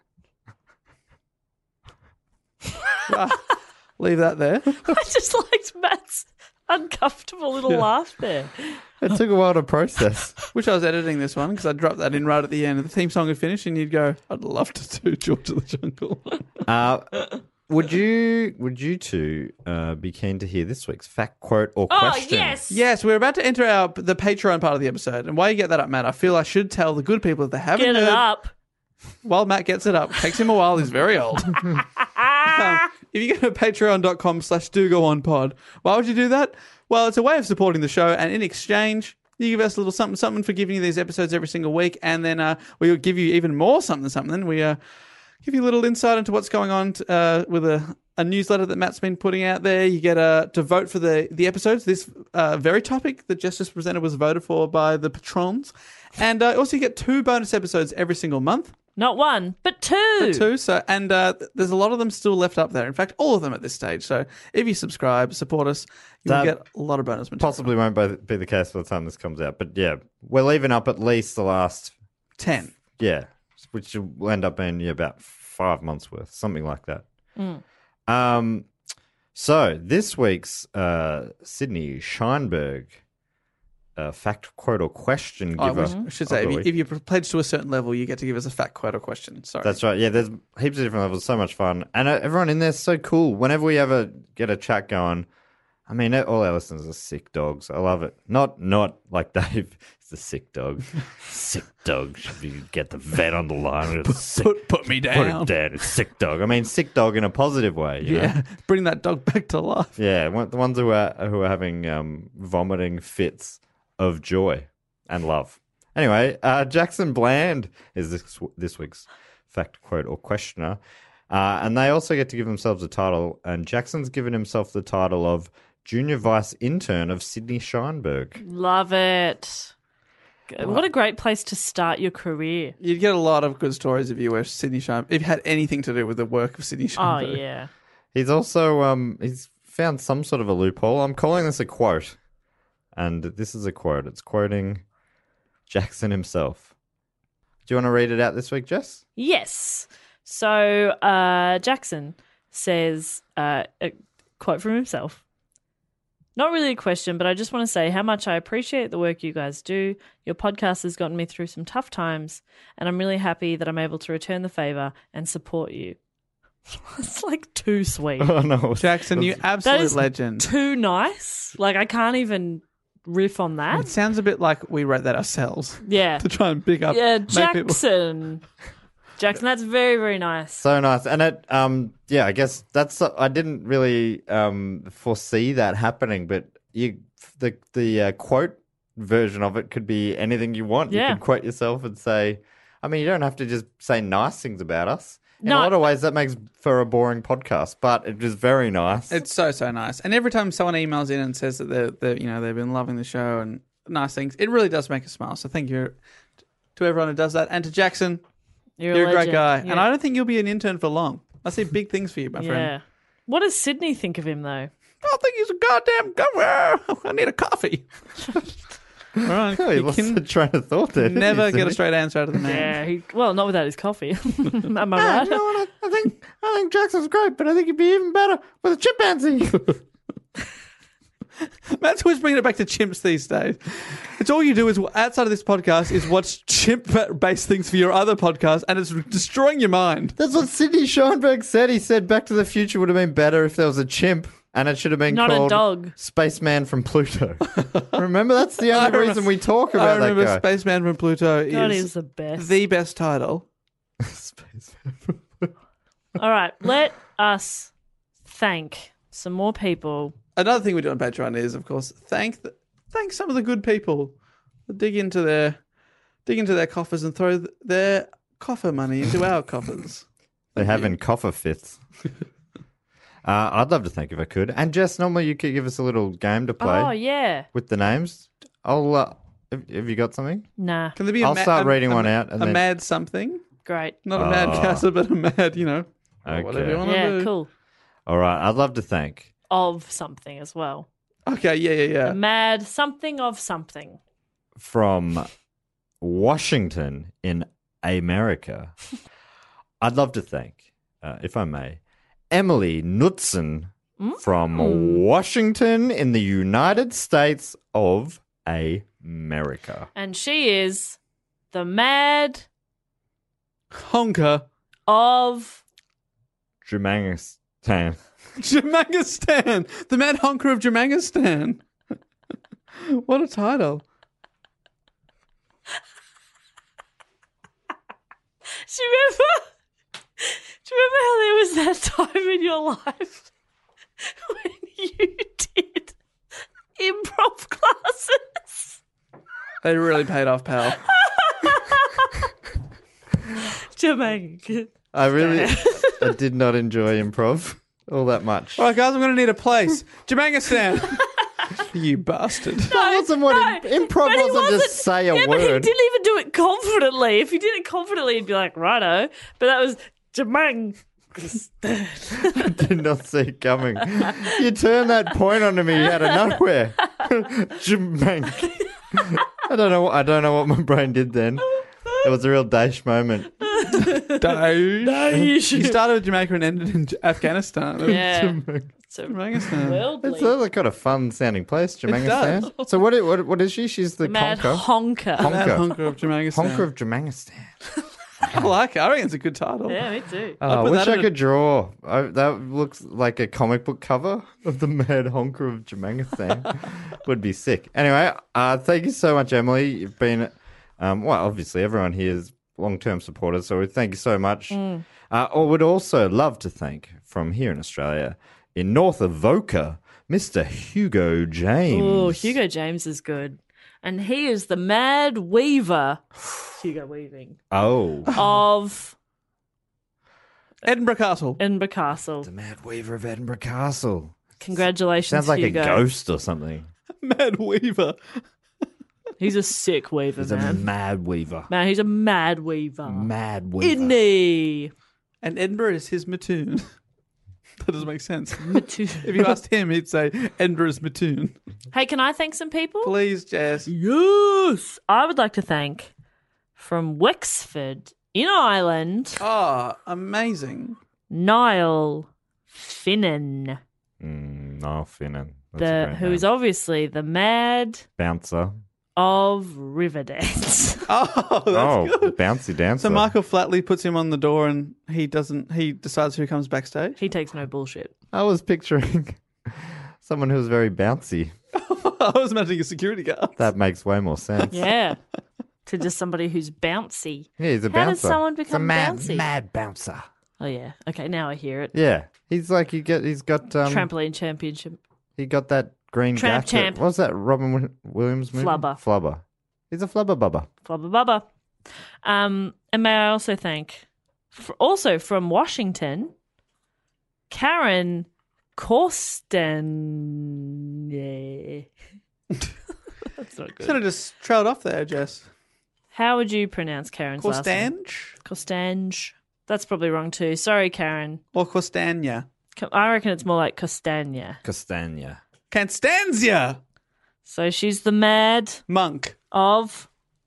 Leave that there. I just liked Matt's uncomfortable little laugh there. It took a while to process. Wish I was editing this one because I dropped that in right at the end. The theme song had finished, and you'd go, "I'd love to do George of the Jungle." Would you two be keen to hear this week's fact, quote, or question? Oh, yes. Yes, we're about to enter the Patreon part of the episode, and while you get that up, Matt, I feel I should tell the good people if they haven't Get heard it up. while Matt gets it up. Takes him a while. He's very old. If you go to patreon.com/dogoonpod, why would you do that? Well, it's a way of supporting the show, and in exchange, you give us a little something for giving you these episodes every single week, and then we'll give you even more something. We give you a little insight into what's going on with a newsletter that Matt's been putting out there. You get to vote for the episodes. This very topic that Jess just presented was voted for by the patrons. And also you get 2 bonus episodes every single month. Not 1, but 2. 2. So, and there's a lot of them still left up there. In fact, all of them at this stage. So if you subscribe, support us, you'll get a lot of bonus material. Possibly won't be the case by the time this comes out. But yeah, we're leaving up at least the last 10. Yeah, which will end up being about 5 months worth, something like that. So this week's Sydney Scheinberg fact, quote, or question giver. I should say, if you pledge to a certain level, you get to give us a fact, quote, or question. Sorry. That's right. Yeah, there's heaps of different levels. So much fun. And everyone in there is so cool. Whenever we ever get a chat going, I mean, all our listeners are sick dogs. I love it. Not like Dave. It's a sick dog. Sick dog. Should get the vet on the line. Put me down. Put it down. It's sick dog. I mean, sick dog in a positive way. You know? Bring that dog back to life. Yeah, the ones who are having vomiting fits of joy and love. Anyway, Jackson Bland is this week's fact, quote, or questioner. And they also get to give themselves a title. And Jackson's given himself the title of Junior Vice Intern of Sydney Scheinberg. Love it. What a great place to start your career. You'd get a lot of good stories if you were Sydney Scheinberg, if you had anything to do with the work of Sydney Scheinberg. Oh, yeah. He's also he's found some sort of a loophole. I'm calling this a quote. And this is a quote. It's quoting Jackson himself. Do you want to read it out this week, Jess? Yes. So Jackson says a quote from himself. Not really a question, but I just want to say how much I appreciate the work you guys do. Your podcast has gotten me through some tough times, and I'm really happy that I'm able to return the favor and support you. It's like too sweet. Oh, no. Jackson, you absolute legend. Too nice. Like, I can't even riff on that. It sounds a bit like we wrote that ourselves. Yeah. To try and pick up. Yeah, Jackson. Jackson, that's very, very nice. So nice. And it, I guess I didn't really foresee that happening, but the quote version of it could be anything you want. Yeah. You could quote yourself and say, I mean, you don't have to just say nice things about us. In a lot of ways, that makes for a boring podcast, but it is very nice. It's so nice. And every time someone emails in and says that they've been loving the show and nice things, it really does make us smile. So thank you to everyone who does that. And to Jackson, you're a great guy. Yeah. And I don't think you'll be an intern for long. I see big things for you, my friend. Yeah. What does Sydney think of him, though? I think he's a goddamn governor. I need a coffee. All right, he lost the train of thought there. Never get a straight answer out of the man. Yeah, not without his coffee. Am I right? You know what? I think Jackson's great, but I think he'd be even better with a chimpanzee. Matt's always bringing it back to chimps these days. It's all you do is, outside of this podcast, is watch chimp-based things for your other podcast, and it's destroying your mind. That's what Sydney Scheinberg said. He said Back to the Future would have been better if there was a chimp. And it should have been not called a dog. Spaceman from Pluto. Remember, that's the only reason we talk about that guy. I remember Spaceman from Pluto is the best. The best title. Spaceman from Pluto. All right, let us thank some more people. Another thing we do on Patreon is, of course, thank some of the good people that dig into their coffers and throw their coffer money into our coffers. They're having coffer fits. I'd love to thank if I could. And Jess, normally you could give us a little game to play. Oh, yeah. With the names. Have you got something? Nah. Can there be I'll start reading one out. And mad something? Great. Not a mad casser, but a mad, Okay. whatever you want to do. Yeah, cool. All right. I'd love to thank. Of something as well. Okay, yeah. A mad something of something. From Washington in America. I'd love to thank, if I may, Emily Knudsen from Washington in the United States of America. And she is the mad honker of Jumangistan. Jumangistan! The mad honker of Jumangistan. What a title. Do you remember how there was that time in your life when you did improv classes? They really paid off, pal. Jamaica. I did not enjoy improv all that much. All right, guys, I'm going to need a place. Jamangistan. You bastard. That wasn't what improv but he wasn't just say a But he word. didn't even do it confidently. If he did it confidently, he'd be like, righto. But that was Jamang. I did not see it coming. You turned that point onto me out of nowhere. Jamank. I don't know what my brain did then. It was a real Daesh moment. You started with Jamaica and ended in Afghanistan. Yeah. So Jamangistan. It's a kind of fun sounding place, Jamangistan. So what is she? She's the Mad conquer. honker. Mad honker of Jamangistan. Honker of Jamangistan. I like it. I reckon it's a good title. Yeah, me too. I put wish that I in could draw. That looks like a comic book cover of the Mad Honker of Jamangistan. Would be sick. Anyway, thank you so much, Emily. You've been, obviously everyone here is long-term supporters, so we thank you so much. I would also love to thank, from here in Australia, in north of Voca, Mr. Hugo James. Oh, Hugo James is good. And he is the Mad Weaver, Hugo Weaving, of Edinburgh Castle. Edinburgh Castle. The Mad Weaver of Edinburgh Castle. Congratulations, Sounds like Hugo. a ghost or something. Mad Weaver. He's a sick weaver, He's man. a mad weaver. Man, he's a mad weaver. Mad weaver. Isn't he? And Edinburgh is his Mattoon. That doesn't make sense. Mattoon. If you asked him, he'd say Edinburgh's Mattoon. Hey, can I thank some people? Please, Jess. Yes. I would like to thank from Wexford in Ireland, Oh, amazing. Niall Finnan, Niall Finnan. That's a great who name. is obviously the Mad Bouncer. of Riverdance. Oh, that's good. Bouncy dancer. So Michael Flatley puts him on the door and he decides who comes backstage. He takes no bullshit. I was picturing someone who was very bouncy. I was imagining a security guard. That makes way more sense. Yeah. To just somebody who's bouncy. Yeah, he's a How bouncer. does someone He's a become bouncy? mad bouncer. Oh, yeah. Okay, now I hear it. Yeah, he's like he's got Trampoline championship. he got that green Tramp jacket. champ. What's that Robin Williams movie? Flubber. He's a flubber bubber. Flubba bubba. And may I also thank, also from Washington, Karen Corsten. Yeah. That's not good. Sort of just trailed off there, Jess. How would you pronounce Karen's last name? Corstange? Costange. That's probably wrong too. Sorry, Karen. Or Costania? I reckon it's more like Costania. Castagna. Constanzia! So she's the Mad Monk. of...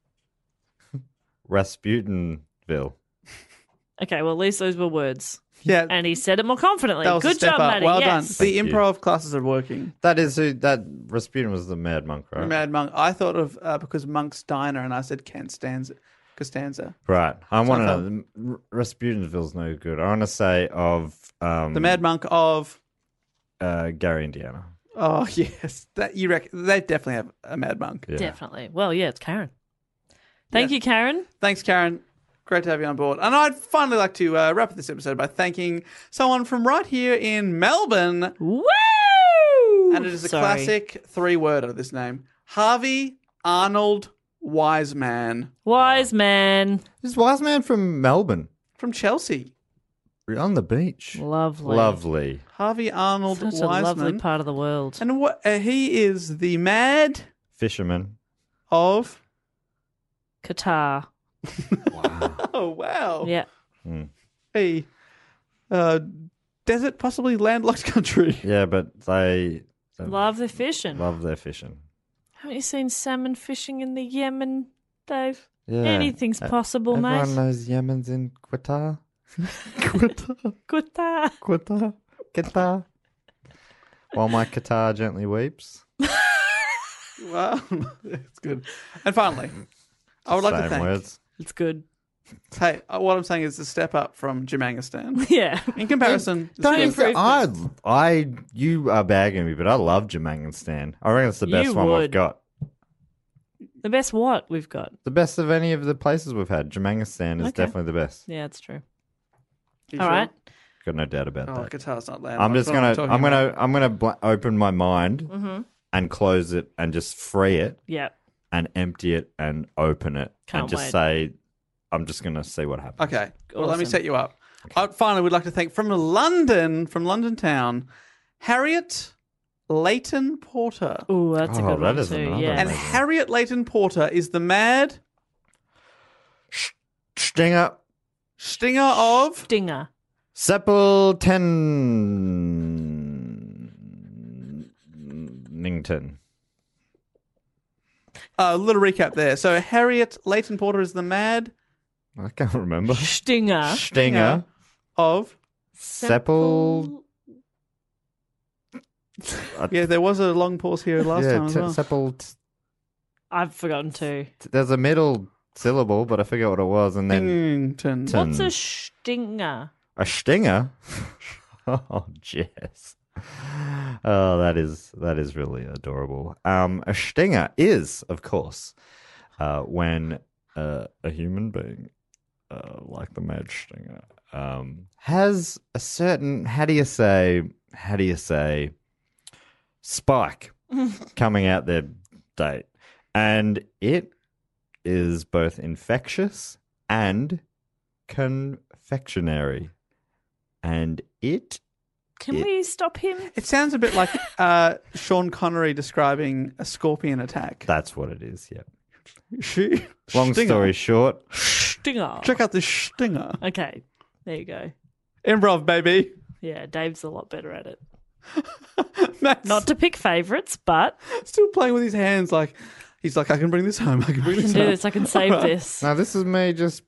Rasputinville. Okay, well, at least those were words. Yeah. And he said it more confidently. That was a Good step job, up. Maddie. Well Yes. done. The Thank you. improv classes are working. That Rasputin was the mad monk, right? Mad Monk. I thought of because Monk's Diner and I said Costanza. Right. I want to Seinfeld. know. Rasputinville's no good. I want to say of The Mad Monk of... Gary, Indiana. Oh, yes. That you reckon they definitely have a Mad Monk. Yeah. Definitely. Well, yeah, it's Karen. Thank you, Karen. Thanks, Karen. Great to have you on board. And I'd finally like to wrap up this episode by thanking someone from right here in Melbourne. Woo! And it is a Sorry. classic three-worder, this name. Harvey Arnold Wiseman Wise man. This is Wise Man from Melbourne. from Chelsea. On the beach. Lovely. Lovely. Harvey Arnold Such a lovely Wiseman. part of the world. And what he is the Mad Fisherman. of... Qatar. Oh, wow. Yeah. A desert, possibly landlocked country. Yeah, but they Love their fishing. love their fishing. Haven't you seen salmon fishing in the Yemen, Dave? Yeah. Anything's possible, Everyone mate. knows Yemen's in Qatar. Qatar. Qatar. Qatar. While my Qatar gently weeps. Wow. It's good. And finally, I would like to Same thank... words. It's good. Hey, what I'm saying is a step up from Jamangistan. Yeah. In comparison, Don't it's even good. you are bagging me, but I love Jamangistan. I reckon it's the best You one would. we've got. The best what we've got? The best of any of the places we've had. Jamangistan is definitely the best. Yeah, that's true. You All sure? right. Got no doubt about Oh, that. guitar's not loud. I'm That's just what gonna talking about. I'm gonna open my mind Mm-hmm. and close it and just free it Yep. and empty it and open it Can't and just wait. say I'm just gonna see what happens. Okay. Well, let me Awesome. set you up. Finally, we'd like to thank from London town, Harriet Leighton Porter. Oh, that's a Oh, good that one is too. another Yeah. And amazing. Harriet Leighton Porter is the mad Stinger stinger of Dinger. Seppeltenington. a little recap there. So Harriet Leighton Porter is the mad I can't remember. Stinger. Stinger. of. Seppel. Yeah, there was a long pause here last time as well. I've forgotten too. There's a middle syllable, but I forget what it was, and then Stington. What's a stinger? a stinger. Oh, Jess. Oh, that is really adorable. A stinger is, of course, when a human being, like the Mad Stinger, has a certain how do you say spike coming out their date, and it is both infectious and confectionery, and Can we stop him? It sounds a bit like Sean Connery describing a scorpion attack. that's what it is. Yeah. Long Story short, Stinger. Check out the stinger. Okay. There you go. Improv, baby. Yeah, Dave's a lot better at it. Matt's Not to pick favourites, but still playing with his hands like he's like, I can bring this home. I can bring I this can do home. this. I can save this. now this is me just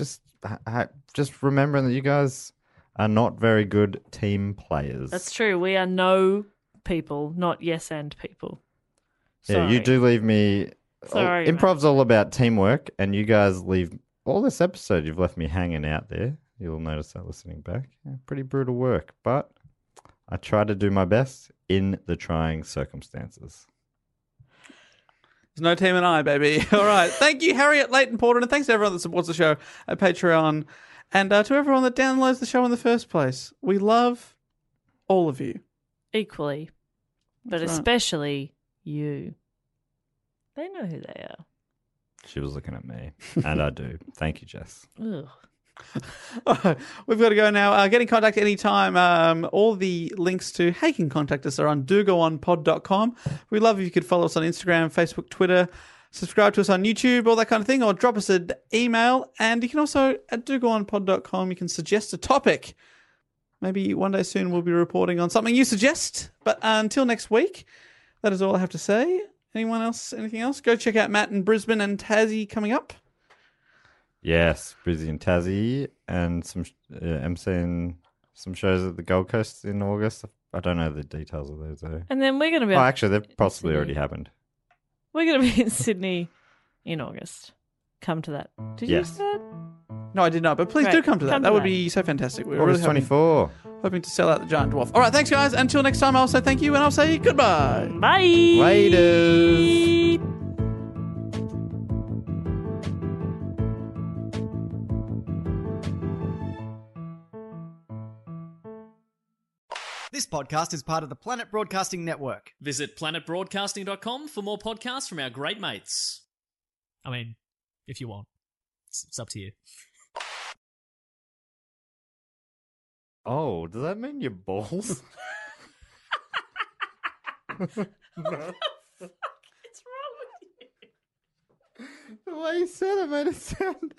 remembering that you guys are not very good team players. That's true. We are no people, not yes and people. Yeah, you Sorry. do leave me. Sorry, Improv's all about teamwork, and you guys leave all this episode. You've left me hanging out there. You'll notice that listening back. Yeah, pretty brutal work, but I try to do my best in the trying circumstances. There's no team and I, baby. All right. Thank you, Harriet Leighton Porter, and thanks to everyone that supports the show at Patreon, and to everyone that downloads the show in the first place. We love all of you. Equally, but That's right. especially you. They know who they are. She was looking at me, and I do. Thank you, Jess. Ugh. All right, we've got to go now. Get in contact anytime. All the links to how you can contact us are on dogoonpod.com. We'd love if you could follow us on Instagram, Facebook, Twitter, subscribe to us on YouTube, all that kind of thing, or drop us an email. And you can also, at dogoonpod.com, you can suggest a topic. Maybe one day soon we'll be reporting on something you suggest. But until next week, that is all I have to say. Anyone else? Anything else? Go check out Matt in Brisbane and Tassie coming up. Yes, Brizzy and Tassie, and some MCing some shows at the Gold Coast in August. I don't know the details of those though. And then we're going to be. Oh, actually, they've possibly Sydney. already happened. We're going to be in Sydney in August. Come to that. Did you Yes. say that? No, I did not, but please Great. do come to that. Come That to would that. be so fantastic. We're August really 24. hoping to sell out the Giant Dwarf. All right, thanks, guys. Until next time, I'll say thank you and I'll say goodbye. Bye. Laters. This podcast is part of the Planet Broadcasting Network. Visit planetbroadcasting.com for more podcasts from our great mates. I mean, if you want. It's up to you. Oh, does that mean your balls? What's wrong with you? The way you said it made it sound.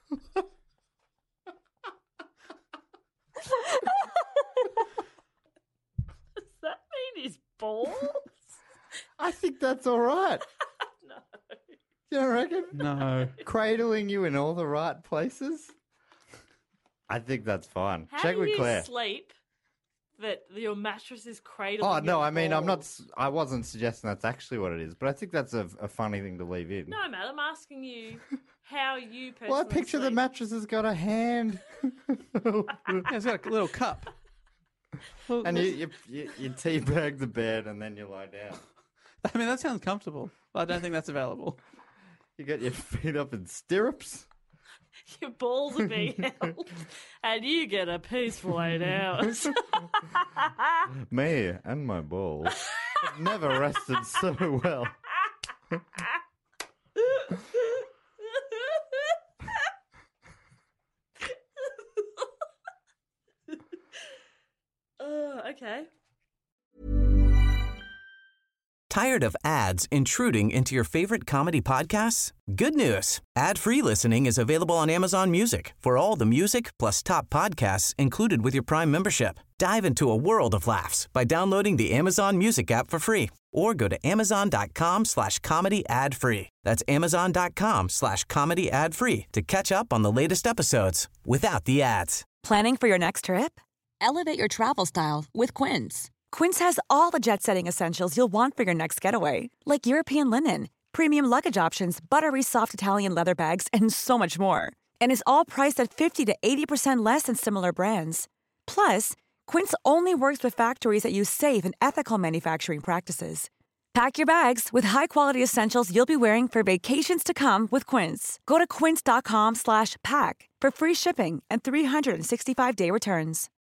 Does that mean his balls? I think that's all right. No. You don't reckon? No. Cradling you in all the right places? I think that's fine. How Check do with you Claire. sleep that your mattress is cradling? Oh, no, your I mean, balls? I wasn't suggesting that's actually what it is, but I think that's a funny thing to leave in. No, Matt, I'm asking you how you personally Well, I picture the sleep. mattress has got a hand. Yeah, it's got a little cup. And you teabag the bed and then you lie down. I mean, that sounds comfortable, but I don't think that's available. You got your feet up in stirrups. Your balls are being held, and you get a peaceful 8 hours. Me and my balls have never rested so well. Okay. Tired of ads intruding into your favorite comedy podcasts? Good news. Ad-free listening is available on Amazon Music for all the music plus top podcasts included with your Prime membership. Dive into a world of laughs by downloading the Amazon Music app for free or go to amazon.com/comedy ad-free. That's amazon.com/comedy ad-free to catch up on the latest episodes without the ads. Planning for your next trip? Elevate your travel style with Quince. Quince has all the jet-setting essentials you'll want for your next getaway, like European linen, premium luggage options, buttery soft Italian leather bags, and so much more. And is all priced at 50 to 80% less than similar brands. Plus, Quince only works with factories that use safe and ethical manufacturing practices. Pack your bags with high-quality essentials you'll be wearing for vacations to come with Quince. Go to quince.com/pack for free shipping and 365-day returns.